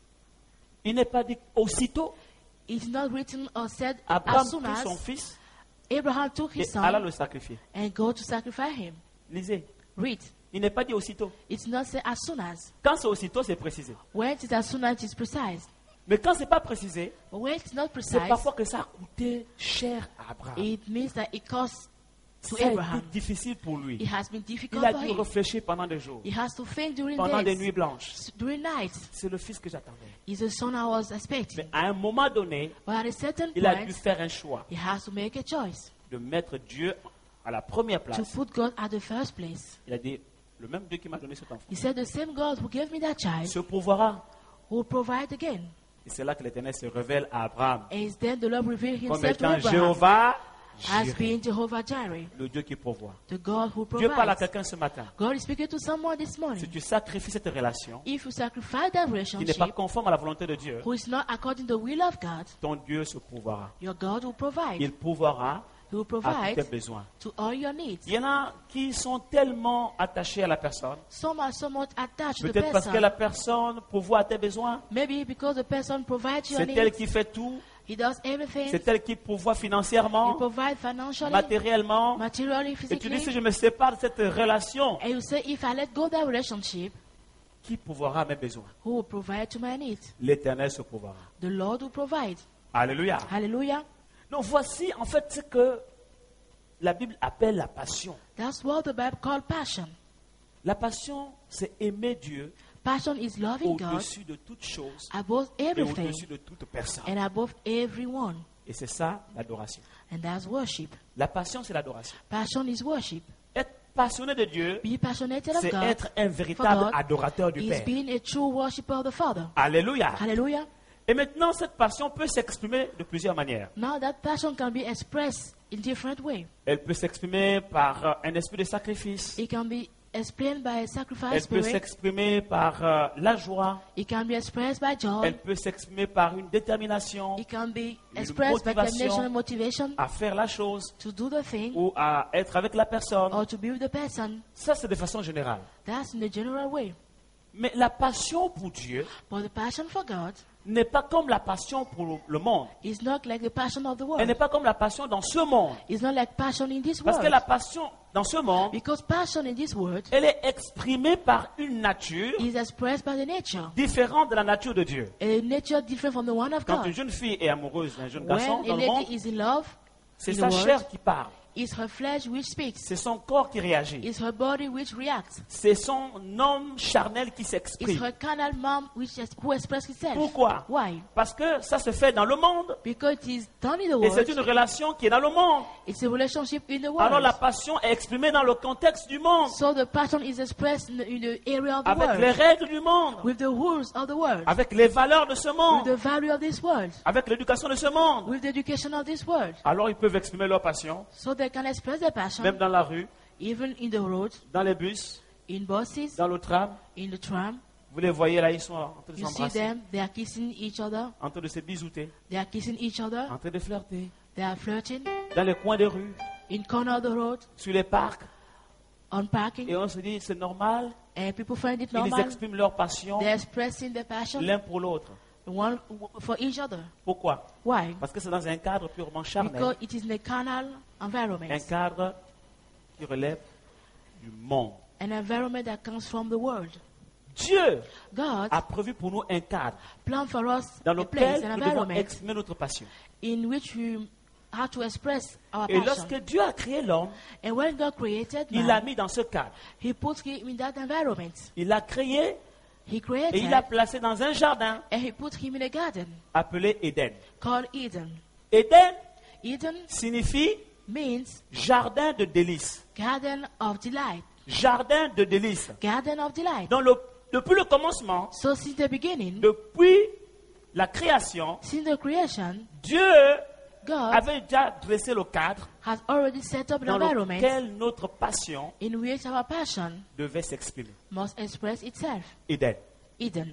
[SPEAKER 1] Il n'est pas dit aussitôt,
[SPEAKER 2] It's not written or said
[SPEAKER 1] Abraham
[SPEAKER 2] as soon
[SPEAKER 1] prit son
[SPEAKER 2] as
[SPEAKER 1] fils
[SPEAKER 2] Abraham took
[SPEAKER 1] et
[SPEAKER 2] his
[SPEAKER 1] alla
[SPEAKER 2] son
[SPEAKER 1] le sacrifier.
[SPEAKER 2] and go to sacrifice him.
[SPEAKER 1] Lisez.
[SPEAKER 2] Read.
[SPEAKER 1] Il n'est pas dit aussitôt.
[SPEAKER 2] It's not said as soon as.
[SPEAKER 1] Quand c'est aussitôt, c'est précisé.
[SPEAKER 2] When it's as soon as it's precise.
[SPEAKER 1] Mais quand c'est pas précisé,
[SPEAKER 2] But when it's not
[SPEAKER 1] c'est
[SPEAKER 2] precise,
[SPEAKER 1] parfois que ça a coûté cher à Abraham.
[SPEAKER 2] it means that it costs to
[SPEAKER 1] Ça a
[SPEAKER 2] Abraham.
[SPEAKER 1] été difficile pour lui.
[SPEAKER 2] It has been difficult
[SPEAKER 1] Il a
[SPEAKER 2] for
[SPEAKER 1] dû
[SPEAKER 2] him.
[SPEAKER 1] réfléchir pendant des jours,
[SPEAKER 2] He has to think during
[SPEAKER 1] pendant des
[SPEAKER 2] days,
[SPEAKER 1] nuits blanches.
[SPEAKER 2] during nights.
[SPEAKER 1] C'est le fils que j'attendais.
[SPEAKER 2] He's the son I was expecting.
[SPEAKER 1] Mais à un moment donné,
[SPEAKER 2] But at a certain
[SPEAKER 1] il a
[SPEAKER 2] point,
[SPEAKER 1] dû faire un choix
[SPEAKER 2] he has to make a choice
[SPEAKER 1] de mettre Dieu à la première
[SPEAKER 2] to
[SPEAKER 1] place.
[SPEAKER 2] put God at the first place.
[SPEAKER 1] Il a dit, le même Dieu qui m'a donné cet enfant
[SPEAKER 2] He said, the same God who gave me that child
[SPEAKER 1] se pourvoira.
[SPEAKER 2] will provide again.
[SPEAKER 1] Et c'est là que l'Éternel se révèle à Abraham
[SPEAKER 2] And it's then the Lord revealed
[SPEAKER 1] comme
[SPEAKER 2] himself to
[SPEAKER 1] étant
[SPEAKER 2] Abraham
[SPEAKER 1] Jéhovah,
[SPEAKER 2] as
[SPEAKER 1] Jireh,
[SPEAKER 2] being Jehovah Jireh,
[SPEAKER 1] le Dieu qui pourvoit.
[SPEAKER 2] the God who
[SPEAKER 1] Dieu parle à
[SPEAKER 2] provides.
[SPEAKER 1] quelqu'un ce matin.
[SPEAKER 2] God is speaking to someone this
[SPEAKER 1] Si
[SPEAKER 2] morning.
[SPEAKER 1] tu sacrifies cette relation
[SPEAKER 2] If you sacrifice that
[SPEAKER 1] qui n'est
[SPEAKER 2] relationship,
[SPEAKER 1] pas conforme à la volonté de Dieu,
[SPEAKER 2] who is not according to the will of God,
[SPEAKER 1] ton Dieu se pourvoira.
[SPEAKER 2] your God will provide.
[SPEAKER 1] Il pourvoira
[SPEAKER 2] He will
[SPEAKER 1] à tous tes
[SPEAKER 2] provide
[SPEAKER 1] besoins.
[SPEAKER 2] to all your needs.
[SPEAKER 1] Il y en a qui sont tellement attachés à la personne,
[SPEAKER 2] Some are somewhat attached to the
[SPEAKER 1] peut-être parce que la
[SPEAKER 2] person.
[SPEAKER 1] personne pourvoit à tes besoins.
[SPEAKER 2] Maybe because the person provides your
[SPEAKER 1] C'est elle
[SPEAKER 2] needs.
[SPEAKER 1] qui fait tout.
[SPEAKER 2] He does everything.
[SPEAKER 1] C'est elle qui pourvoit
[SPEAKER 2] He
[SPEAKER 1] financièrement,
[SPEAKER 2] provides financially,
[SPEAKER 1] matériellement.
[SPEAKER 2] materially,
[SPEAKER 1] Et tu dis, si
[SPEAKER 2] physically.
[SPEAKER 1] je me sépare de cette relation,
[SPEAKER 2] And you say, if I let go of that relationship,
[SPEAKER 1] qui pourvoira à mes besoins?
[SPEAKER 2] who will provide to my needs?
[SPEAKER 1] L'Éternel se pourvoira.
[SPEAKER 2] The Lord will provide.
[SPEAKER 1] Alléluia.
[SPEAKER 2] Hallelujah.
[SPEAKER 1] Donc voici en fait ce que la Bible appelle la passion.
[SPEAKER 2] That's what the Bible called passion.
[SPEAKER 1] La passion, c'est aimer Dieu
[SPEAKER 2] Passion is loving God
[SPEAKER 1] au-dessus de toute chose
[SPEAKER 2] above
[SPEAKER 1] et
[SPEAKER 2] everything
[SPEAKER 1] au-dessus de toute personne.
[SPEAKER 2] and above everyone.
[SPEAKER 1] Et c'est ça l'adoration.
[SPEAKER 2] And that's worship.
[SPEAKER 1] La passion, c'est l'adoration.
[SPEAKER 2] Passion is worship.
[SPEAKER 1] Être passionné de Dieu,
[SPEAKER 2] Be passionate of
[SPEAKER 1] c'est
[SPEAKER 2] God
[SPEAKER 1] être un véritable
[SPEAKER 2] God
[SPEAKER 1] adorateur du
[SPEAKER 2] is
[SPEAKER 1] Père.
[SPEAKER 2] being a true worshiper of the Father.
[SPEAKER 1] Alléluia.
[SPEAKER 2] Hallelujah.
[SPEAKER 1] Et maintenant, cette passion peut s'exprimer de plusieurs manières.
[SPEAKER 2] Now that passion can be expressed in different ways.
[SPEAKER 1] Elle peut s'exprimer par euh, un esprit de sacrifice.
[SPEAKER 2] It can be explained by a sacrifice
[SPEAKER 1] Elle peut
[SPEAKER 2] spirit.
[SPEAKER 1] s'exprimer par euh, la joie.
[SPEAKER 2] It can be expressed by joy.
[SPEAKER 1] Elle peut s'exprimer par une détermination
[SPEAKER 2] It can be expressed by
[SPEAKER 1] motivation.
[SPEAKER 2] determination and motivation
[SPEAKER 1] à faire la chose
[SPEAKER 2] to do the thing
[SPEAKER 1] ou à être avec la personne.
[SPEAKER 2] or to be with the person.
[SPEAKER 1] Ça, c'est de façon générale.
[SPEAKER 2] That's in the general way.
[SPEAKER 1] Mais la passion pour Dieu
[SPEAKER 2] But the passion for God
[SPEAKER 1] n'est pas comme la passion pour le monde.
[SPEAKER 2] is not like the passion of the
[SPEAKER 1] Elle n'est
[SPEAKER 2] world.
[SPEAKER 1] pas comme la passion dans ce monde.
[SPEAKER 2] It's not like passion in this
[SPEAKER 1] Parce que
[SPEAKER 2] world.
[SPEAKER 1] la passion dans ce monde,
[SPEAKER 2] Because passion in this world
[SPEAKER 1] elle est exprimée par une nature
[SPEAKER 2] is expressed by the nature.
[SPEAKER 1] différente de la nature de Dieu.
[SPEAKER 2] A nature different from the one of
[SPEAKER 1] Quand une
[SPEAKER 2] God.
[SPEAKER 1] jeune fille est amoureuse d'un jeune garçon
[SPEAKER 2] When
[SPEAKER 1] dans
[SPEAKER 2] a
[SPEAKER 1] le monde,
[SPEAKER 2] lady is in love,
[SPEAKER 1] c'est
[SPEAKER 2] in
[SPEAKER 1] sa
[SPEAKER 2] the world,
[SPEAKER 1] chair qui parle.
[SPEAKER 2] it's her flesh which speaks.
[SPEAKER 1] C'est son corps qui réagit.
[SPEAKER 2] It's her body which reacts.
[SPEAKER 1] C'est son homme charnel qui
[SPEAKER 2] It's
[SPEAKER 1] s'exprime.
[SPEAKER 2] her carnal mom which es- who expresses itself.
[SPEAKER 1] Pourquoi?
[SPEAKER 2] Why?
[SPEAKER 1] Parce que ça se fait dans le monde.
[SPEAKER 2] Because it is done in the
[SPEAKER 1] Et c'est une
[SPEAKER 2] world.
[SPEAKER 1] relation qui est dans le monde.
[SPEAKER 2] It's a relationship in the
[SPEAKER 1] Alors la
[SPEAKER 2] world.
[SPEAKER 1] passion est exprimée dans le contexte du monde,
[SPEAKER 2] So the passion is expressed in the, in the area of the
[SPEAKER 1] avec les
[SPEAKER 2] world.
[SPEAKER 1] règles du monde,
[SPEAKER 2] With the rules of the world.
[SPEAKER 1] avec les valeurs de ce
[SPEAKER 2] With
[SPEAKER 1] monde,
[SPEAKER 2] the value of this world.
[SPEAKER 1] avec l'éducation de ce monde.
[SPEAKER 2] With the education of this world.
[SPEAKER 1] Alors ils peuvent exprimer leur passion,
[SPEAKER 2] So they can express their passion
[SPEAKER 1] même dans la rue,
[SPEAKER 2] even in the road,
[SPEAKER 1] dans les bus,
[SPEAKER 2] in buses,
[SPEAKER 1] dans le tram.
[SPEAKER 2] in the tram.
[SPEAKER 1] Vous les voyez là, ils sont en train de
[SPEAKER 2] You see
[SPEAKER 1] s'embrasser,
[SPEAKER 2] them, they are kissing each other.
[SPEAKER 1] en train de se bisouter,
[SPEAKER 2] They are kissing each other.
[SPEAKER 1] en train de flirter,
[SPEAKER 2] They are flirting
[SPEAKER 1] dans les coins des rues,
[SPEAKER 2] in corner of the road,
[SPEAKER 1] sur les parcs.
[SPEAKER 2] on parking.
[SPEAKER 1] Et on se dit, c'est normal,
[SPEAKER 2] And people find it
[SPEAKER 1] ils
[SPEAKER 2] normal.
[SPEAKER 1] expriment leur passion
[SPEAKER 2] They're expressing their passion
[SPEAKER 1] l'un pour l'autre.
[SPEAKER 2] one for each other.
[SPEAKER 1] Pourquoi?
[SPEAKER 2] Why?
[SPEAKER 1] Parce que c'est dans un cadre purement charnel,
[SPEAKER 2] Because it is in a carnal environment.
[SPEAKER 1] un cadre qui relève du monde.
[SPEAKER 2] An environment that comes from the world.
[SPEAKER 1] Dieu
[SPEAKER 2] God
[SPEAKER 1] a prévu pour nous un cadre
[SPEAKER 2] planned for us
[SPEAKER 1] dans
[SPEAKER 2] a place,
[SPEAKER 1] lequel
[SPEAKER 2] an
[SPEAKER 1] nous devons
[SPEAKER 2] environment
[SPEAKER 1] exprimer notre passion.
[SPEAKER 2] in which we have to express our
[SPEAKER 1] Et
[SPEAKER 2] passion.
[SPEAKER 1] lorsque Dieu a créé l'homme,
[SPEAKER 2] And when God created
[SPEAKER 1] il l'a
[SPEAKER 2] man,
[SPEAKER 1] mis dans ce cadre.
[SPEAKER 2] He put him in that environment.
[SPEAKER 1] Il l'a créé
[SPEAKER 2] He
[SPEAKER 1] et
[SPEAKER 2] created
[SPEAKER 1] il l'a placé dans un jardin
[SPEAKER 2] and He put him in a garden
[SPEAKER 1] appelé Éden.
[SPEAKER 2] called Eden.
[SPEAKER 1] Éden
[SPEAKER 2] Eden
[SPEAKER 1] signifie
[SPEAKER 2] means
[SPEAKER 1] jardin de délices.
[SPEAKER 2] garden of delight.
[SPEAKER 1] Jardin de délices.
[SPEAKER 2] Garden of delight.
[SPEAKER 1] Donc le- depuis le commencement,
[SPEAKER 2] So since the beginning,
[SPEAKER 1] depuis la création,
[SPEAKER 2] since the creation,
[SPEAKER 1] Dieu
[SPEAKER 2] God
[SPEAKER 1] avait déjà dressé le cadre
[SPEAKER 2] has already set up an
[SPEAKER 1] dans
[SPEAKER 2] environment
[SPEAKER 1] lequel notre passion
[SPEAKER 2] in which our passion
[SPEAKER 1] devait s'exprimer.
[SPEAKER 2] must express itself.
[SPEAKER 1] Éden,
[SPEAKER 2] Eden,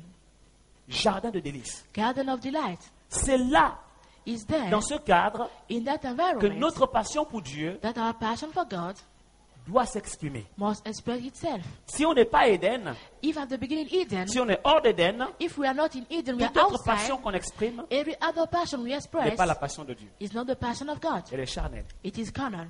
[SPEAKER 1] jardin de délices.
[SPEAKER 2] garden of delight,
[SPEAKER 1] C'est là,
[SPEAKER 2] is there
[SPEAKER 1] dans ce cadre,
[SPEAKER 2] in that
[SPEAKER 1] que
[SPEAKER 2] environment
[SPEAKER 1] notre passion pour Dieu
[SPEAKER 2] that our passion for God
[SPEAKER 1] doit s'exprimer.
[SPEAKER 2] must express itself.
[SPEAKER 1] Si on n'est pas Éden,
[SPEAKER 2] If at the beginning Eden,
[SPEAKER 1] si on est hors d'Éden,
[SPEAKER 2] if we are not in Eden, we are
[SPEAKER 1] toute autre
[SPEAKER 2] outside.
[SPEAKER 1] passion qu'on exprime
[SPEAKER 2] Every other passion we
[SPEAKER 1] n'est
[SPEAKER 2] express
[SPEAKER 1] pas la passion de Dieu.
[SPEAKER 2] is not the passion of God.
[SPEAKER 1] Elle est charnelle.
[SPEAKER 2] It is carnal.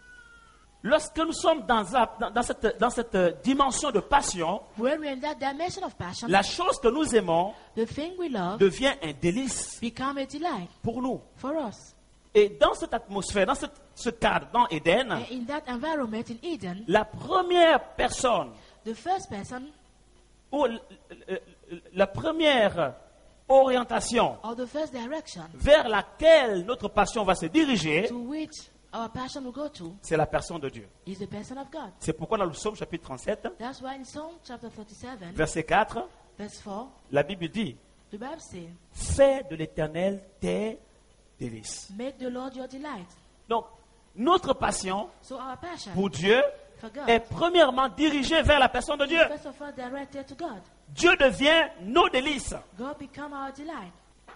[SPEAKER 1] Lorsque nous sommes dans, un- dans- dans cette, dans cette dimension de passion,
[SPEAKER 2] When we're in that dimension of passion,
[SPEAKER 1] la chose que nous aimons
[SPEAKER 2] the thing we love
[SPEAKER 1] devient un délice
[SPEAKER 2] become a delight
[SPEAKER 1] pour nous.
[SPEAKER 2] for us.
[SPEAKER 1] Et dans cette atmosphère, dans cette- ce cadre, dans Éden,
[SPEAKER 2] And in that environment in Eden,
[SPEAKER 1] la première personne
[SPEAKER 2] the first person
[SPEAKER 1] ou l- l- l- la première orientation
[SPEAKER 2] or the first direction
[SPEAKER 1] vers laquelle notre passion va se diriger,
[SPEAKER 2] to which our passion will go to
[SPEAKER 1] c'est la personne de Dieu.
[SPEAKER 2] is the person of God.
[SPEAKER 1] C'est pourquoi dans le psaume chapitre trente-sept,
[SPEAKER 2] That's why in Psalm chapter thirty-seven,
[SPEAKER 1] verset quatre,
[SPEAKER 2] verse four,
[SPEAKER 1] la Bible dit,
[SPEAKER 2] the Bible says,
[SPEAKER 1] fais de l'Éternel tes délices.
[SPEAKER 2] make the Lord your delight.
[SPEAKER 1] Donc, notre passion
[SPEAKER 2] So our passion
[SPEAKER 1] pour Dieu
[SPEAKER 2] for God
[SPEAKER 1] est premièrement dirigée vers la personne de
[SPEAKER 2] is
[SPEAKER 1] Dieu.
[SPEAKER 2] first of all directed to God.
[SPEAKER 1] Dieu devient nos délices.
[SPEAKER 2] God become our delight.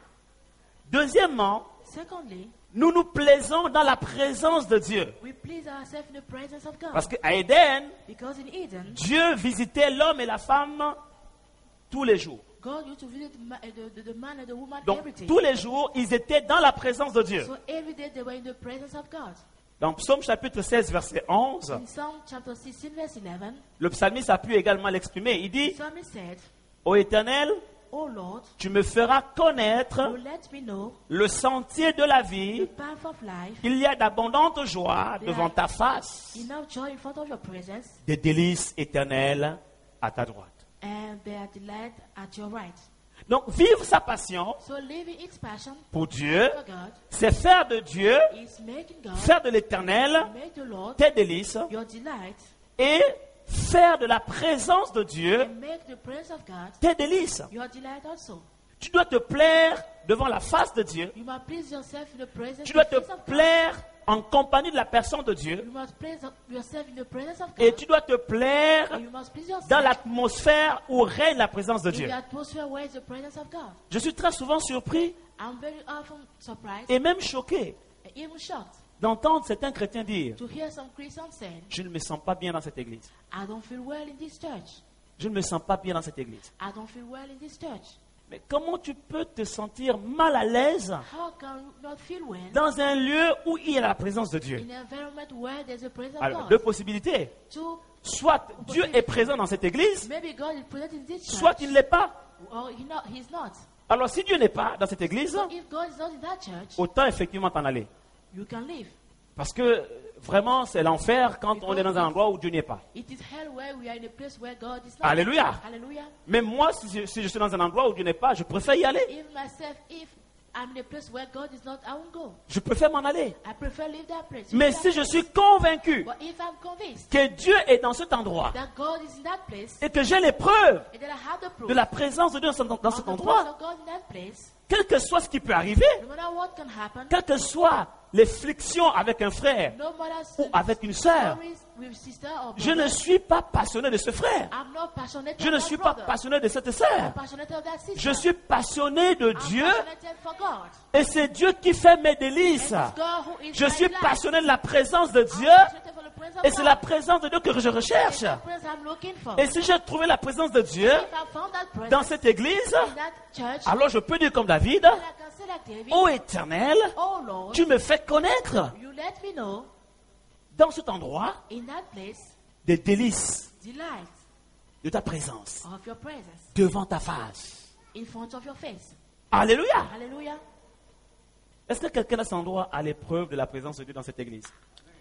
[SPEAKER 1] Deuxièmement,
[SPEAKER 2] Secondly,
[SPEAKER 1] nous nous plaisons dans la présence de Dieu.
[SPEAKER 2] we please ourselves in the presence of God.
[SPEAKER 1] Parce qu'à Éden,
[SPEAKER 2] Because in Eden,
[SPEAKER 1] Dieu visitait l'homme et la femme tous les jours.
[SPEAKER 2] God used to visit the, ma- uh, the, the, the man and the woman
[SPEAKER 1] Donc,
[SPEAKER 2] every day.
[SPEAKER 1] tous les jours, ils étaient dans la présence de Dieu.
[SPEAKER 2] So every day they were in the presence of God.
[SPEAKER 1] Dans Psaume chapitre seize, verset onze,
[SPEAKER 2] In Psalm chapter sixteen, verse eleven,
[SPEAKER 1] le psalmiste a pu également l'exprimer. Il
[SPEAKER 2] the
[SPEAKER 1] dit,
[SPEAKER 2] psalmist said,
[SPEAKER 1] ô Éternel,
[SPEAKER 2] O Lord,
[SPEAKER 1] tu me feras connaître
[SPEAKER 2] you let me know
[SPEAKER 1] le sentier de la
[SPEAKER 2] the
[SPEAKER 1] vie.
[SPEAKER 2] path of life,
[SPEAKER 1] Il y a d'abondantes joies devant ta face,
[SPEAKER 2] enough joy in front of your presence,
[SPEAKER 1] des délices éternelles à ta droite.
[SPEAKER 2] and their delight at your right.
[SPEAKER 1] Donc, vivre sa passion
[SPEAKER 2] So living its passion
[SPEAKER 1] pour Dieu,
[SPEAKER 2] for God
[SPEAKER 1] c'est faire de Dieu,
[SPEAKER 2] is making God,
[SPEAKER 1] faire de l'éternel
[SPEAKER 2] make the Lord
[SPEAKER 1] tes délices
[SPEAKER 2] your delight,
[SPEAKER 1] et faire de la présence de Dieu
[SPEAKER 2] and make the presence of God
[SPEAKER 1] tes délices.
[SPEAKER 2] your delight also.
[SPEAKER 1] Tu dois te plaire devant la face de Dieu.
[SPEAKER 2] You must please yourself in the presence
[SPEAKER 1] Tu dois
[SPEAKER 2] the
[SPEAKER 1] te
[SPEAKER 2] face of God.
[SPEAKER 1] plaire en compagnie de la personne de Dieu.
[SPEAKER 2] You must please yourself in the presence of God.
[SPEAKER 1] Et tu dois te plaire
[SPEAKER 2] And you must please yourself
[SPEAKER 1] dans l'atmosphère où règne la présence de
[SPEAKER 2] in
[SPEAKER 1] Dieu.
[SPEAKER 2] the atmosphere where is the presence of God.
[SPEAKER 1] Je suis très souvent surpris
[SPEAKER 2] I'm very often surprised
[SPEAKER 1] et même choqué
[SPEAKER 2] and even shocked
[SPEAKER 1] d'entendre certains chrétiens dire
[SPEAKER 2] to hear some Christians saying,
[SPEAKER 1] « Je ne me sens pas bien dans cette église.
[SPEAKER 2] I don't feel well in this church.
[SPEAKER 1] Je ne me sens pas bien dans cette église.
[SPEAKER 2] I don't feel well in this church. »
[SPEAKER 1] Mais comment tu peux te sentir mal à l'aise
[SPEAKER 2] How can you not feel well
[SPEAKER 1] dans un lieu où il y a la présence de Dieu?
[SPEAKER 2] in an environment where there's a presence of
[SPEAKER 1] Alors,
[SPEAKER 2] God?
[SPEAKER 1] deux possibilités.
[SPEAKER 2] Two,
[SPEAKER 1] Soit Dieu est présent dans cette église,
[SPEAKER 2] maybe God is present in this church,
[SPEAKER 1] soit il ne l'est pas.
[SPEAKER 2] or he not, he's not.
[SPEAKER 1] Alors, si Dieu n'est pas dans cette église,
[SPEAKER 2] So if God is not in that church,
[SPEAKER 1] autant effectivement t'en aller.
[SPEAKER 2] you can leave.
[SPEAKER 1] Parce que vraiment, c'est l'enfer quand on est dans un endroit où Dieu n'est pas.
[SPEAKER 2] It is hell where we are in a place where God is not.
[SPEAKER 1] Alléluia.
[SPEAKER 2] Hallelujah.
[SPEAKER 1] Mais moi, si je, si je suis dans un endroit où Dieu n'est pas, je préfère y aller.
[SPEAKER 2] Even myself, if I'm in a place where God is not, I won't go.
[SPEAKER 1] Je préfère m'en aller.
[SPEAKER 2] I prefer leave that place.
[SPEAKER 1] Mais
[SPEAKER 2] Leave
[SPEAKER 1] si
[SPEAKER 2] that
[SPEAKER 1] je
[SPEAKER 2] place.
[SPEAKER 1] suis convaincu
[SPEAKER 2] But if I'm convinced
[SPEAKER 1] que Dieu est dans cet endroit
[SPEAKER 2] that God is in that place,
[SPEAKER 1] et que j'ai les preuves
[SPEAKER 2] and that I have the proof
[SPEAKER 1] de la présence de Dieu dans cet- dans
[SPEAKER 2] of
[SPEAKER 1] cet
[SPEAKER 2] the presence
[SPEAKER 1] endroit,
[SPEAKER 2] of God in that place,
[SPEAKER 1] quel que soit ce qui peut arriver,
[SPEAKER 2] no matter what can happen,
[SPEAKER 1] quelle que soit les frictions avec un frère
[SPEAKER 2] no matter
[SPEAKER 1] ou avec une sœur,
[SPEAKER 2] stories with sister or
[SPEAKER 1] je ne
[SPEAKER 2] brother,
[SPEAKER 1] suis pas passionné de ce frère.
[SPEAKER 2] I'm not passionate
[SPEAKER 1] Je
[SPEAKER 2] of
[SPEAKER 1] ne
[SPEAKER 2] that
[SPEAKER 1] suis pas
[SPEAKER 2] brother.
[SPEAKER 1] passionné de cette
[SPEAKER 2] I'm
[SPEAKER 1] sœur.
[SPEAKER 2] passionate of that sister.
[SPEAKER 1] Je suis passionné de
[SPEAKER 2] I'm
[SPEAKER 1] Dieu
[SPEAKER 2] passionate for God.
[SPEAKER 1] et c'est Dieu qui fait mes
[SPEAKER 2] And
[SPEAKER 1] délices.
[SPEAKER 2] it's God who is
[SPEAKER 1] Je
[SPEAKER 2] my
[SPEAKER 1] suis
[SPEAKER 2] life.
[SPEAKER 1] passionné de la présence de
[SPEAKER 2] I'm
[SPEAKER 1] Dieu
[SPEAKER 2] passionate for the presence of
[SPEAKER 1] et c'est
[SPEAKER 2] God.
[SPEAKER 1] la présence de Dieu que je recherche.
[SPEAKER 2] It's the presence I'm looking for.
[SPEAKER 1] Et si j'ai trouvé la présence de Dieu
[SPEAKER 2] If I found that presence
[SPEAKER 1] dans cette église,
[SPEAKER 2] in that church,
[SPEAKER 1] alors je peux dire comme David,
[SPEAKER 2] then I can say like David,
[SPEAKER 1] ô Éternel,
[SPEAKER 2] oh Lord,
[SPEAKER 1] tu me fais connaître
[SPEAKER 2] you let me know
[SPEAKER 1] dans cet endroit
[SPEAKER 2] in that place
[SPEAKER 1] des délices
[SPEAKER 2] delight
[SPEAKER 1] de ta présence
[SPEAKER 2] of your presence
[SPEAKER 1] devant ta face.
[SPEAKER 2] in front of your face.
[SPEAKER 1] Alléluia.
[SPEAKER 2] Hallelujah.
[SPEAKER 1] Est-ce que quelqu'un à cet endroit a l'épreuve de la présence de Dieu dans cette église?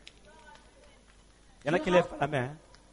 [SPEAKER 1] Il y en a qui lèvent la main. Hein?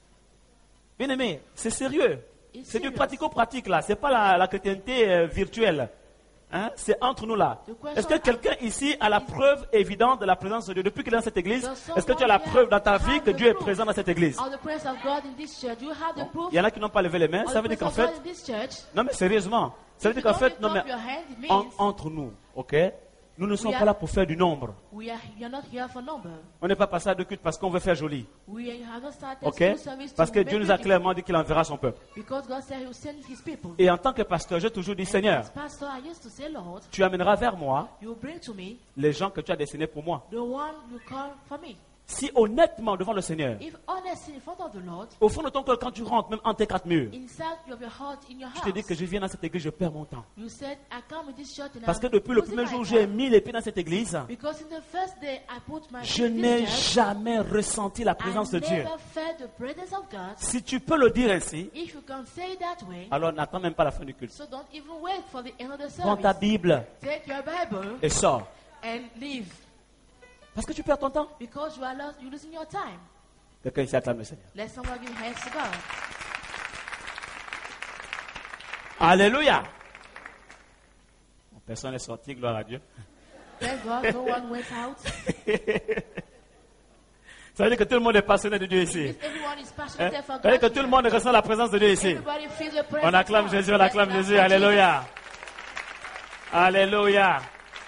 [SPEAKER 1] Bien aimé, c'est sérieux.
[SPEAKER 2] It's
[SPEAKER 1] C'est du
[SPEAKER 2] serious.
[SPEAKER 1] pratico-pratique là. C'est pas la, la chrétienté euh, virtuelle. Hein? C'est entre nous là.
[SPEAKER 2] The question
[SPEAKER 1] Est-ce que quelqu'un ici a la preuve évidente de la présence de Dieu depuis qu'il est dans cette église?
[SPEAKER 2] Does
[SPEAKER 1] Est-ce que tu as la
[SPEAKER 2] someone
[SPEAKER 1] preuve dans ta
[SPEAKER 2] have
[SPEAKER 1] vie que
[SPEAKER 2] the
[SPEAKER 1] Dieu est
[SPEAKER 2] proof
[SPEAKER 1] présent dans cette église?
[SPEAKER 2] of the presence of God in this church? You have the proof
[SPEAKER 1] Il y en a qui n'ont pas levé les mains.
[SPEAKER 2] of
[SPEAKER 1] Ça
[SPEAKER 2] the
[SPEAKER 1] veut dire qu'en
[SPEAKER 2] presence
[SPEAKER 1] fait,
[SPEAKER 2] of God in this church.
[SPEAKER 1] non mais sérieusement, ça veut
[SPEAKER 2] If
[SPEAKER 1] dire
[SPEAKER 2] you
[SPEAKER 1] qu'en
[SPEAKER 2] don't
[SPEAKER 1] fait, non mais
[SPEAKER 2] lift up your hand, it
[SPEAKER 1] en-
[SPEAKER 2] means
[SPEAKER 1] entre nous, ok? Nous ne sommes
[SPEAKER 2] We
[SPEAKER 1] pas
[SPEAKER 2] are-
[SPEAKER 1] là pour faire du nombre.
[SPEAKER 2] we are, you're not here for number.
[SPEAKER 1] On n'est pas passé à deux cultes parce qu'on veut faire joli.
[SPEAKER 2] We have not started
[SPEAKER 1] Ok?
[SPEAKER 2] school service to
[SPEAKER 1] Parce que
[SPEAKER 2] make
[SPEAKER 1] Dieu nous a
[SPEAKER 2] beautiful.
[SPEAKER 1] clairement dit qu'il enverra son peuple.
[SPEAKER 2] Because God said He will send His people.
[SPEAKER 1] Et en tant que pasteur, j'ai toujours dit,
[SPEAKER 2] And
[SPEAKER 1] Seigneur,
[SPEAKER 2] as pastor, I used to say, Lord,
[SPEAKER 1] tu amèneras vers moi
[SPEAKER 2] you will bring to me
[SPEAKER 1] les gens que tu as destinés pour moi.
[SPEAKER 2] the one you call for me.
[SPEAKER 1] Si honnêtement devant le Seigneur,
[SPEAKER 2] If honestly in front of the Lord,
[SPEAKER 1] au fond de ton cœur, quand tu rentres, même entre tes quatre murs,
[SPEAKER 2] inside of your heart, in your
[SPEAKER 1] tu te dis
[SPEAKER 2] house,
[SPEAKER 1] que je viens dans cette église, je perds mon temps.
[SPEAKER 2] you said, I come in this church and
[SPEAKER 1] Parce que
[SPEAKER 2] I'm
[SPEAKER 1] depuis le
[SPEAKER 2] losing
[SPEAKER 1] premier
[SPEAKER 2] my
[SPEAKER 1] jour où j'ai
[SPEAKER 2] time.
[SPEAKER 1] mis les pieds dans cette église,
[SPEAKER 2] Because in the first day I put my
[SPEAKER 1] je
[SPEAKER 2] feet in
[SPEAKER 1] n'ai
[SPEAKER 2] this church,
[SPEAKER 1] jamais ressenti la présence de
[SPEAKER 2] I
[SPEAKER 1] Dieu.
[SPEAKER 2] never felt the presence of God.
[SPEAKER 1] Si tu peux le dire ainsi,
[SPEAKER 2] If you can say it that way,
[SPEAKER 1] alors n'attends même pas la fin du culte.
[SPEAKER 2] so don't even wait for the end of the
[SPEAKER 1] Prends ta
[SPEAKER 2] service.
[SPEAKER 1] Bible
[SPEAKER 2] Take your Bible
[SPEAKER 1] et sors.
[SPEAKER 2] and leave.
[SPEAKER 1] Parce que tu perds ton temps.
[SPEAKER 2] Because you are lost, you're losing your time.
[SPEAKER 1] Quelqu'un ici acclame le Seigneur.
[SPEAKER 2] Let someone give hands to God.
[SPEAKER 1] Alléluia. Bon, personne n'est sorti, gloire à Dieu.
[SPEAKER 2] Thank God no one went out.
[SPEAKER 1] Ça veut dire que tout le monde est passionné de Dieu ici.
[SPEAKER 2] If everyone is
[SPEAKER 1] Hein?
[SPEAKER 2] passionate for
[SPEAKER 1] Ça veut dire que
[SPEAKER 2] God,
[SPEAKER 1] tout le monde ressent la présence de Dieu ici.
[SPEAKER 2] everybody feels the presence
[SPEAKER 1] On acclame
[SPEAKER 2] of God.
[SPEAKER 1] Jésus, on acclame
[SPEAKER 2] Let's
[SPEAKER 1] Jésus.
[SPEAKER 2] clap for
[SPEAKER 1] Alléluia. Alléluia.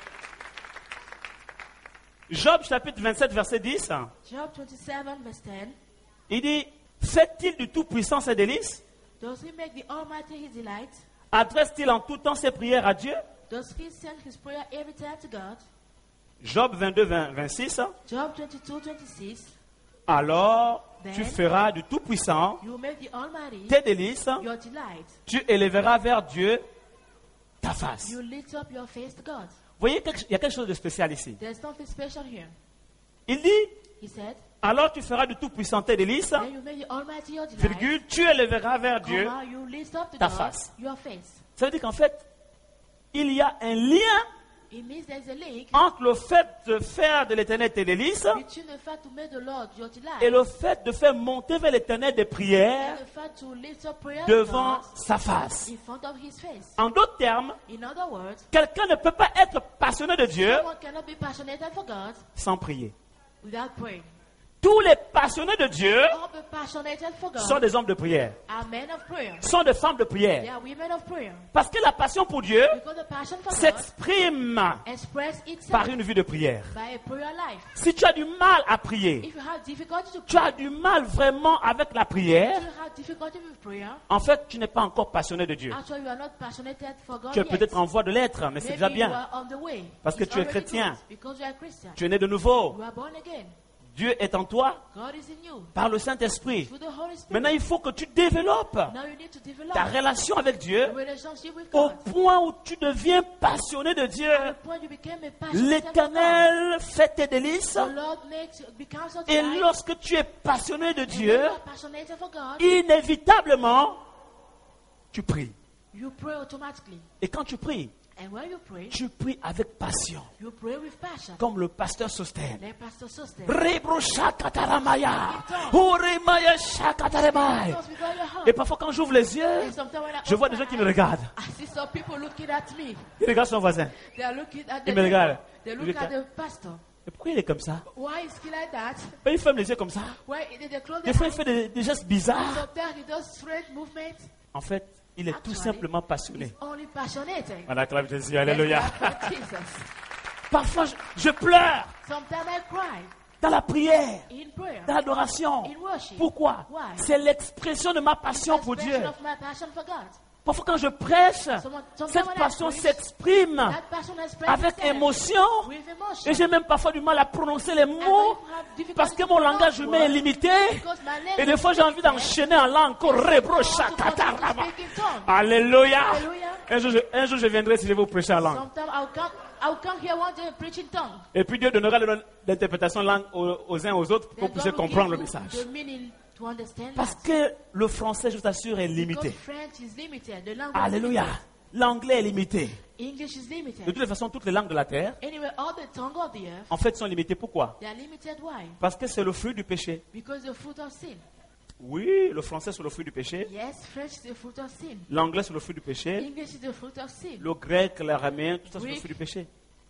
[SPEAKER 1] Job chapitre vingt-sept, verset dix.
[SPEAKER 2] Jesus. Job twenty-seven, verse ten.
[SPEAKER 1] Il dit, fait-il du Tout-Puissant ses délices?
[SPEAKER 2] Does he make the Almighty his delight?
[SPEAKER 1] Adresse-t-il en tout temps ses prières à Dieu?
[SPEAKER 2] Does he send his prayer every time to God?
[SPEAKER 1] Job vingt-deux, vingt, vingt-six.
[SPEAKER 2] Job twenty-two, twenty-six.
[SPEAKER 1] Alors,
[SPEAKER 2] Then
[SPEAKER 1] tu feras du Tout-Puissant
[SPEAKER 2] You will make the Almighty
[SPEAKER 1] tes délices.
[SPEAKER 2] your delight.
[SPEAKER 1] Tu élèveras vers Dieu ta face.
[SPEAKER 2] You lift up your face to God.
[SPEAKER 1] Vous voyez, il y a quelque chose de spécial ici.
[SPEAKER 2] There's something special here.
[SPEAKER 1] Il dit,
[SPEAKER 2] He said,
[SPEAKER 1] alors tu feras du Tout-Puissant tes délices,
[SPEAKER 2] then you make the Almighty your delight.
[SPEAKER 1] virgule, tu élèveras vers Dieu.
[SPEAKER 2] Comma, you lift up to
[SPEAKER 1] ta
[SPEAKER 2] God
[SPEAKER 1] face.
[SPEAKER 2] your face.
[SPEAKER 1] Ça veut dire qu'en fait, il y a un lien
[SPEAKER 2] It means there's a link
[SPEAKER 1] entre le fait de faire de l'éternel tes délices
[SPEAKER 2] between the fact to make the Lord your delight
[SPEAKER 1] et le fait de faire monter vers l'éternel des prières
[SPEAKER 2] and the fact to lift up prayer
[SPEAKER 1] devant
[SPEAKER 2] to God
[SPEAKER 1] sa face.
[SPEAKER 2] in front of his face.
[SPEAKER 1] En d'autres termes,
[SPEAKER 2] In other words,
[SPEAKER 1] quelqu'un ne peut pas être passionné de Dieu
[SPEAKER 2] someone cannot be passionate for God
[SPEAKER 1] sans prier.
[SPEAKER 2] without praying.
[SPEAKER 1] Tous les passionnés de Dieu
[SPEAKER 2] All the passionate for God
[SPEAKER 1] sont des hommes de prière,
[SPEAKER 2] are men of prayer.
[SPEAKER 1] sont des femmes de
[SPEAKER 2] They
[SPEAKER 1] prière.
[SPEAKER 2] are women of prayer.
[SPEAKER 1] Parce que la passion pour Dieu
[SPEAKER 2] Because the passion for God
[SPEAKER 1] s'exprime
[SPEAKER 2] express itself
[SPEAKER 1] par une vie de prière.
[SPEAKER 2] by a prayer life.
[SPEAKER 1] Si tu as du mal à prier,
[SPEAKER 2] If you have difficulty to
[SPEAKER 1] tu
[SPEAKER 2] pray,
[SPEAKER 1] as du mal vraiment avec la
[SPEAKER 2] if
[SPEAKER 1] prière,
[SPEAKER 2] you have difficulty with prayer,
[SPEAKER 1] en fait, tu n'es pas encore passionné de Dieu.
[SPEAKER 2] actually you are not passionate for God
[SPEAKER 1] Tu es
[SPEAKER 2] yet.
[SPEAKER 1] peut-être en voie de l'être, mais c'est
[SPEAKER 2] Maybe
[SPEAKER 1] déjà
[SPEAKER 2] you
[SPEAKER 1] bien.
[SPEAKER 2] are on the way.
[SPEAKER 1] Parce que
[SPEAKER 2] It's
[SPEAKER 1] tu es
[SPEAKER 2] already
[SPEAKER 1] chrétien.
[SPEAKER 2] good because you are Christian.
[SPEAKER 1] Tu es né de nouveau.
[SPEAKER 2] You are born again.
[SPEAKER 1] Dieu est en toi
[SPEAKER 2] God is in you.
[SPEAKER 1] par le Saint-Esprit.
[SPEAKER 2] Through the Holy Spirit.
[SPEAKER 1] Maintenant, il faut que tu développes
[SPEAKER 2] Now you need to develop
[SPEAKER 1] ta relation avec Dieu
[SPEAKER 2] a relationship with
[SPEAKER 1] au
[SPEAKER 2] God.
[SPEAKER 1] point où tu deviens passionné de Dieu.
[SPEAKER 2] At the point you became a passionate for
[SPEAKER 1] L'Éternel fait tes délices.
[SPEAKER 2] God. The Lord makes becomes your
[SPEAKER 1] Et
[SPEAKER 2] delight.
[SPEAKER 1] lorsque tu es passionné de
[SPEAKER 2] And when
[SPEAKER 1] Dieu,
[SPEAKER 2] you are passionate for God,
[SPEAKER 1] inévitablement, tu pries.
[SPEAKER 2] you pray automatically.
[SPEAKER 1] Et quand tu pries,
[SPEAKER 2] And when you pray,
[SPEAKER 1] tu pries avec passion,
[SPEAKER 2] you pray with passion.
[SPEAKER 1] comme le pasteur Sosten.
[SPEAKER 2] Like Pastor Sosten.
[SPEAKER 1] Rebro shakataramaya, oremaya shakataremai.
[SPEAKER 2] Because with all your heart.
[SPEAKER 1] Et parfois, quand j'ouvre les yeux,
[SPEAKER 2] And sometimes when I
[SPEAKER 1] je vois
[SPEAKER 2] open
[SPEAKER 1] des gens
[SPEAKER 2] my
[SPEAKER 1] qui me
[SPEAKER 2] eyes,
[SPEAKER 1] regardent.
[SPEAKER 2] I see some people looking at me.
[SPEAKER 1] Il regarde son voisin.
[SPEAKER 2] They are looking at the
[SPEAKER 1] Il me regarde.
[SPEAKER 2] neighbor. They
[SPEAKER 1] Il
[SPEAKER 2] look at
[SPEAKER 1] regarde.
[SPEAKER 2] the pastor.
[SPEAKER 1] Et pourquoi il est comme ça?
[SPEAKER 2] Why is he like that?
[SPEAKER 1] Et il ferme les yeux comme ça.
[SPEAKER 2] Why did they close
[SPEAKER 1] Des
[SPEAKER 2] their
[SPEAKER 1] fois, il
[SPEAKER 2] eyes?
[SPEAKER 1] fait des, des gestes bizarres.
[SPEAKER 2] Sometimes he does strange movements.
[SPEAKER 1] En fait, il est tout
[SPEAKER 2] Actually,
[SPEAKER 1] simplement passionné.
[SPEAKER 2] He's only passionate.
[SPEAKER 1] On acclame Jésus.
[SPEAKER 2] Let's
[SPEAKER 1] Alléluia.
[SPEAKER 2] clap for Jesus.
[SPEAKER 1] Parfois, je, je pleure
[SPEAKER 2] Sometimes I cry
[SPEAKER 1] dans la prière,
[SPEAKER 2] in prayer.
[SPEAKER 1] dans l'adoration.
[SPEAKER 2] In worship.
[SPEAKER 1] Pourquoi?
[SPEAKER 2] Why?
[SPEAKER 1] C'est l'expression de ma passion pour Dieu.
[SPEAKER 2] Expression of my passion for God.
[SPEAKER 1] Parfois, quand je prêche,
[SPEAKER 2] Someone- sometimes
[SPEAKER 1] cette
[SPEAKER 2] when I
[SPEAKER 1] passion
[SPEAKER 2] preach,
[SPEAKER 1] s'exprime
[SPEAKER 2] That passion expresses
[SPEAKER 1] avec
[SPEAKER 2] itself
[SPEAKER 1] émotion.
[SPEAKER 2] with emotion.
[SPEAKER 1] Et j'ai même parfois du mal à prononcer les
[SPEAKER 2] And when
[SPEAKER 1] mots
[SPEAKER 2] you have difficulty
[SPEAKER 1] parce que
[SPEAKER 2] to
[SPEAKER 1] mon
[SPEAKER 2] pronounce
[SPEAKER 1] langage humain est
[SPEAKER 2] words,
[SPEAKER 1] limité.
[SPEAKER 2] because my language
[SPEAKER 1] Et des fois, j'ai
[SPEAKER 2] is
[SPEAKER 1] envie
[SPEAKER 2] limited,
[SPEAKER 1] d'enchaîner en langue. Rebro shakatarama.
[SPEAKER 2] speak in tongues.
[SPEAKER 1] Alléluia.
[SPEAKER 2] Hallelujah.
[SPEAKER 1] Un jour, je, un jour, je viendrai si je vais vous prêcher en langue.
[SPEAKER 2] Sometimes I'll come, I'll come here one day and preach in tongues.
[SPEAKER 1] Et puis Dieu donnera le- l'interprétation langue aux, aux uns aux autres pour que vous
[SPEAKER 2] Then
[SPEAKER 1] puissiez
[SPEAKER 2] God will
[SPEAKER 1] comprendre le
[SPEAKER 2] give you
[SPEAKER 1] message.
[SPEAKER 2] the meaning to understand
[SPEAKER 1] Parce
[SPEAKER 2] that.
[SPEAKER 1] que le français, je vous assure, est
[SPEAKER 2] Because
[SPEAKER 1] limité.
[SPEAKER 2] French is limited. The language
[SPEAKER 1] Alléluia.
[SPEAKER 2] is
[SPEAKER 1] L'anglais est limité.
[SPEAKER 2] limited. English is
[SPEAKER 1] De
[SPEAKER 2] limited.
[SPEAKER 1] toutes les façons, toutes les langues de la terre,
[SPEAKER 2] Anyway, all the tongues of the earth,
[SPEAKER 1] en fait, sont limitées. Pourquoi?
[SPEAKER 2] they are limited. Why?
[SPEAKER 1] Parce que c'est le fruit du péché.
[SPEAKER 2] Because the fruit of sin.
[SPEAKER 1] Oui, le français, c'est le fruit du péché.
[SPEAKER 2] Yes, French is the fruit of sin.
[SPEAKER 1] L'anglais, c'est le fruit du péché.
[SPEAKER 2] English is the fruit of sin.
[SPEAKER 1] Le grec, l'araméen, tout ça, c'est le
[SPEAKER 2] Oui.
[SPEAKER 1] fruit du péché.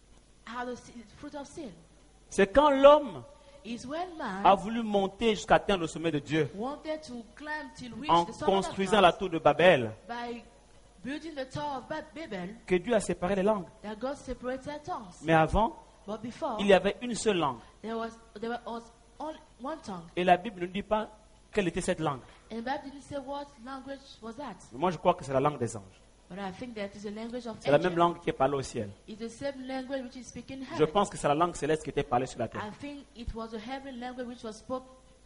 [SPEAKER 2] How the sin- fruit of sin
[SPEAKER 1] C'est quand l'homme
[SPEAKER 2] is when man
[SPEAKER 1] a voulu monter jusqu'à atteindre le sommet de Dieu
[SPEAKER 2] wanted to climb till reach
[SPEAKER 1] en
[SPEAKER 2] the summit of
[SPEAKER 1] construisant
[SPEAKER 2] God
[SPEAKER 1] la tour de Babel,
[SPEAKER 2] by building the tower of Bab- Babel,
[SPEAKER 1] que Dieu a séparé les langues.
[SPEAKER 2] that God separated tongues.
[SPEAKER 1] Mais avant,
[SPEAKER 2] But before,
[SPEAKER 1] il y avait une seule langue.
[SPEAKER 2] there was there was only one tongue.
[SPEAKER 1] Et la Bible ne dit pas quelle était cette langue.
[SPEAKER 2] And the Bible didn't say what language was that.
[SPEAKER 1] Mais moi, je crois que c'est la langue des anges.
[SPEAKER 2] But I think that is the language of
[SPEAKER 1] C'est la
[SPEAKER 2] angels.
[SPEAKER 1] même langue qui est parlée au ciel.
[SPEAKER 2] It's the same language which is spoken in
[SPEAKER 1] Je
[SPEAKER 2] heaven.
[SPEAKER 1] pense que c'est la langue céleste qui était parlée sur la terre.
[SPEAKER 2] I think it was the heavenly language which was spoke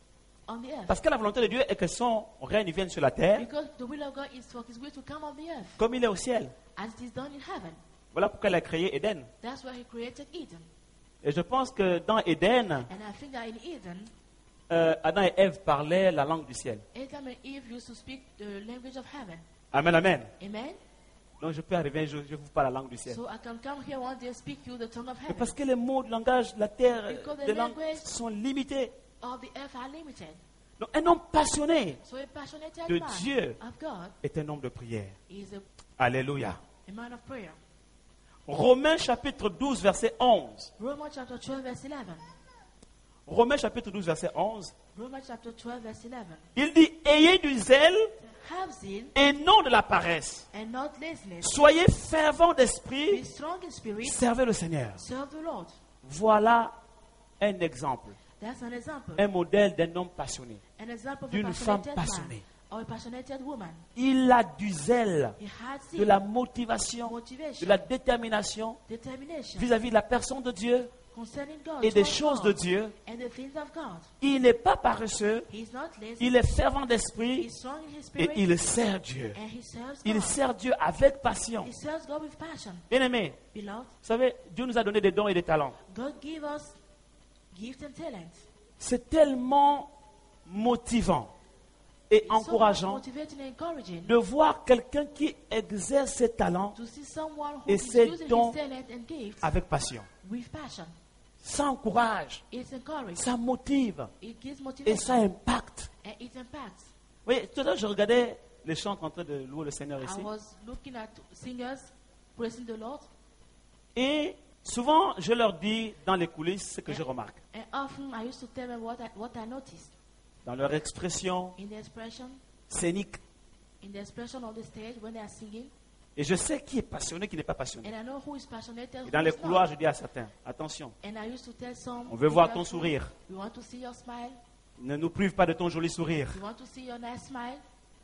[SPEAKER 2] on the earth.
[SPEAKER 1] Parce que la volonté de Dieu est que son règne vienne sur la terre
[SPEAKER 2] Because the will of God is for His will to come on the earth
[SPEAKER 1] comme il est au ciel.
[SPEAKER 2] as it is done in heaven.
[SPEAKER 1] Voilà pourquoi il a créé Éden.
[SPEAKER 2] That's why He created Eden.
[SPEAKER 1] Et je pense que dans Éden,
[SPEAKER 2] And I think that in Eden,
[SPEAKER 1] euh, Adam et Ève parlaient la langue du ciel.
[SPEAKER 2] Adam and Eve used to speak the language of heaven.
[SPEAKER 1] Amen, amen.
[SPEAKER 2] Amen?
[SPEAKER 1] Donc je peux arriver un jour, je vous parle la langue du ciel.
[SPEAKER 2] So I can come here one day and speak you the tongue of
[SPEAKER 1] Mais
[SPEAKER 2] heaven.
[SPEAKER 1] parce que les mots de langage de la terre,
[SPEAKER 2] Because the
[SPEAKER 1] des langues
[SPEAKER 2] language-
[SPEAKER 1] sont limités.
[SPEAKER 2] All the earth are limited.
[SPEAKER 1] Donc un homme passionné
[SPEAKER 2] So a passionate
[SPEAKER 1] de
[SPEAKER 2] man
[SPEAKER 1] Dieu
[SPEAKER 2] of God
[SPEAKER 1] est un homme de prière.
[SPEAKER 2] is a,
[SPEAKER 1] Alléluia.
[SPEAKER 2] a man of prayer.
[SPEAKER 1] Romains chapitre douze, verset onze.
[SPEAKER 2] Romans chapter twelve, verse eleven.
[SPEAKER 1] Romains chapitre douze, verset onze.
[SPEAKER 2] Romans chapter twelve, verse eleven.
[SPEAKER 1] Il dit, ayez du zèle
[SPEAKER 2] Have zeal
[SPEAKER 1] et non de la paresse.
[SPEAKER 2] and not laziness.
[SPEAKER 1] Soyez fervents
[SPEAKER 2] Be
[SPEAKER 1] d'esprit,
[SPEAKER 2] strong in spirit.
[SPEAKER 1] servez le Seigneur.
[SPEAKER 2] Serve the Lord.
[SPEAKER 1] Voilà un exemple,
[SPEAKER 2] That's an example.
[SPEAKER 1] un modèle d'un homme passionné,
[SPEAKER 2] An example of a
[SPEAKER 1] d'une femme
[SPEAKER 2] passionate man
[SPEAKER 1] passionnée.
[SPEAKER 2] or a passionate woman.
[SPEAKER 1] Il a du zèle,
[SPEAKER 2] He had
[SPEAKER 1] de
[SPEAKER 2] zeal,
[SPEAKER 1] la motivation,
[SPEAKER 2] motivation,
[SPEAKER 1] de la détermination
[SPEAKER 2] determination
[SPEAKER 1] vis-à-vis de la personne de Dieu
[SPEAKER 2] concerning God,
[SPEAKER 1] et des
[SPEAKER 2] towards
[SPEAKER 1] choses
[SPEAKER 2] God
[SPEAKER 1] de Dieu.
[SPEAKER 2] and the things of God.
[SPEAKER 1] Il n'est pas paresseux,
[SPEAKER 2] He's not lazy.
[SPEAKER 1] il est fervent d'esprit
[SPEAKER 2] He's strong in his
[SPEAKER 1] et
[SPEAKER 2] spirit.
[SPEAKER 1] il sert Dieu.
[SPEAKER 2] And he serves
[SPEAKER 1] Il
[SPEAKER 2] God.
[SPEAKER 1] sert Dieu avec passion.
[SPEAKER 2] He serves God with passion.
[SPEAKER 1] Bien-aimés,
[SPEAKER 2] Beloved,
[SPEAKER 1] vous savez, Dieu nous a donné des dons et des talents.
[SPEAKER 2] God give us gifts and talents.
[SPEAKER 1] C'est tellement motivant et
[SPEAKER 2] It's so much
[SPEAKER 1] encourageant
[SPEAKER 2] motivating and encouraging
[SPEAKER 1] de voir quelqu'un qui exerce ses talents
[SPEAKER 2] to see someone who
[SPEAKER 1] et
[SPEAKER 2] is
[SPEAKER 1] ses
[SPEAKER 2] using
[SPEAKER 1] dons
[SPEAKER 2] his talent and gifts
[SPEAKER 1] avec passion.
[SPEAKER 2] with passion.
[SPEAKER 1] Ça encourage,
[SPEAKER 2] It encourages.
[SPEAKER 1] ça motive
[SPEAKER 2] It gives
[SPEAKER 1] et ça
[SPEAKER 2] motivation.
[SPEAKER 1] impacte.
[SPEAKER 2] And it impacts.
[SPEAKER 1] Oui, tout à l'heure, je regardais les chants en train de louer le Seigneur ici.
[SPEAKER 2] I was looking at singers praising the Lord.
[SPEAKER 1] Et souvent, je leur dis dans les coulisses ce que je remarque.
[SPEAKER 2] And often I used to tell them what I, what I noticed
[SPEAKER 1] Dans leur expression
[SPEAKER 2] in the expression,
[SPEAKER 1] scénique.
[SPEAKER 2] in the expression of the stage when they are singing.
[SPEAKER 1] Et je sais qui est passionné, qui n'est pas passionné.
[SPEAKER 2] And I know who is passionate and
[SPEAKER 1] Et
[SPEAKER 2] who
[SPEAKER 1] dans les
[SPEAKER 2] is
[SPEAKER 1] couloirs,
[SPEAKER 2] not.
[SPEAKER 1] je dis à certains, attention,
[SPEAKER 2] And I used to tell some,
[SPEAKER 1] on veut voir
[SPEAKER 2] be
[SPEAKER 1] ton
[SPEAKER 2] careful.
[SPEAKER 1] sourire.
[SPEAKER 2] We want to see your smile.
[SPEAKER 1] Ne nous prive pas de ton joli sourire.
[SPEAKER 2] We want to see your nice smile.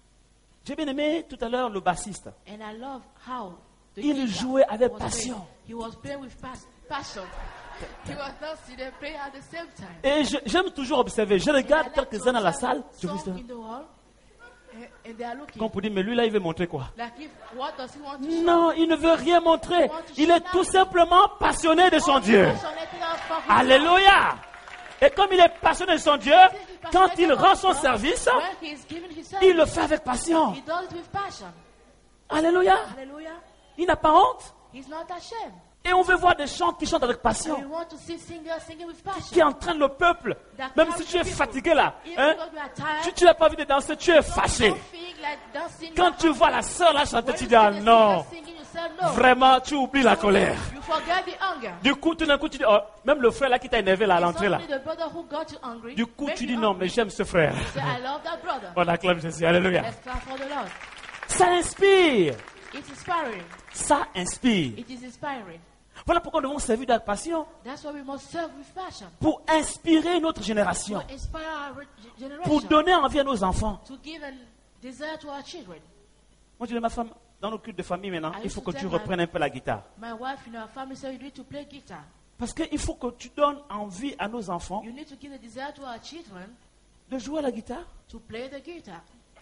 [SPEAKER 1] J'ai bien aimé tout à l'heure le bassiste.
[SPEAKER 2] And I love how the
[SPEAKER 1] Il
[SPEAKER 2] guitar
[SPEAKER 1] jouait avec
[SPEAKER 2] was
[SPEAKER 1] passion.
[SPEAKER 2] playing. He was playing with pas- passion. He was not sitting playing at the same time.
[SPEAKER 1] Et je- j'aime toujours observer. Je
[SPEAKER 2] And I
[SPEAKER 1] regarde
[SPEAKER 2] like
[SPEAKER 1] quelques-uns dans la
[SPEAKER 2] to
[SPEAKER 1] salle.
[SPEAKER 2] observe
[SPEAKER 1] Je vous
[SPEAKER 2] some
[SPEAKER 1] dis,
[SPEAKER 2] in the hall, and, and they are looking
[SPEAKER 1] comme pour dire, mais lui là, il veut montrer quoi?
[SPEAKER 2] like if what does he want to show?
[SPEAKER 1] Non, il ne veut rien montrer. Il est tout simplement passionné de son Dieu.
[SPEAKER 2] Passionate enough for his
[SPEAKER 1] Alléluia. Et comme il est passionné de son Dieu, quand il rend son service,
[SPEAKER 2] When he is giving his
[SPEAKER 1] il
[SPEAKER 2] service,
[SPEAKER 1] le fait avec passion.
[SPEAKER 2] he does it with passion.
[SPEAKER 1] Alléluia.
[SPEAKER 2] Hallelujah.
[SPEAKER 1] Il n'a pas honte.
[SPEAKER 2] He's not ashamed.
[SPEAKER 1] Et on veut voir des chants qui chantent avec
[SPEAKER 2] And we
[SPEAKER 1] passion,
[SPEAKER 2] want to see singers singing with passion.
[SPEAKER 1] qui entraînent le peuple. Même si tu es fatigué là,
[SPEAKER 2] Even
[SPEAKER 1] hein,
[SPEAKER 2] though you are tired,
[SPEAKER 1] tu tu n'as pas envie de danser, tu es fâché.
[SPEAKER 2] don't feel like dancing.
[SPEAKER 1] Quand tu vois la sœur là chanter,
[SPEAKER 2] When
[SPEAKER 1] tu
[SPEAKER 2] you
[SPEAKER 1] dis, ah
[SPEAKER 2] see the
[SPEAKER 1] non,
[SPEAKER 2] singer singing, you say no.
[SPEAKER 1] vraiment, tu oublies la colère.
[SPEAKER 2] You forget the hunger.
[SPEAKER 1] Du coup, tout d'un coup, tu dis, oh, même le frère là qui t'a énervé là à l'entrée là.
[SPEAKER 2] Suddenly the brother who got you hungry,
[SPEAKER 1] Du coup,
[SPEAKER 2] make
[SPEAKER 1] tu
[SPEAKER 2] you
[SPEAKER 1] dis, non,
[SPEAKER 2] hungry.
[SPEAKER 1] mais j'aime ce frère.
[SPEAKER 2] Say, I love that brother.
[SPEAKER 1] On acclame Jésus, alléluia.
[SPEAKER 2] Let's clap for the Lord.
[SPEAKER 1] Ça inspire,
[SPEAKER 2] It's inspiring.
[SPEAKER 1] ça inspire.
[SPEAKER 2] It is inspiring.
[SPEAKER 1] Voilà pourquoi nous devons servir de passion,
[SPEAKER 2] That's why we must serve with passion.
[SPEAKER 1] pour inspirer notre génération,
[SPEAKER 2] To inspire our ge- generation.
[SPEAKER 1] pour donner envie à nos enfants.
[SPEAKER 2] To give a desire to our children.
[SPEAKER 1] Moi, je dis à ma femme, dans nos cultes de famille maintenant,
[SPEAKER 2] I
[SPEAKER 1] il
[SPEAKER 2] used
[SPEAKER 1] faut
[SPEAKER 2] to
[SPEAKER 1] que
[SPEAKER 2] tell
[SPEAKER 1] tu
[SPEAKER 2] my-
[SPEAKER 1] reprennes un peu la guitare.
[SPEAKER 2] My wife in our family said you need to play guitar.
[SPEAKER 1] Parce qu'il faut que tu donnes envie à nos enfants
[SPEAKER 2] You need to give a desire to our children
[SPEAKER 1] de jouer à la guitare,
[SPEAKER 2] to play the guitar,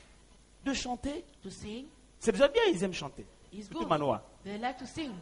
[SPEAKER 1] de chanter.
[SPEAKER 2] to sing.
[SPEAKER 1] C'est déjà bien, ils aiment chanter.
[SPEAKER 2] It's
[SPEAKER 1] Surtout
[SPEAKER 2] good.
[SPEAKER 1] Manoa.
[SPEAKER 2] They like to sing.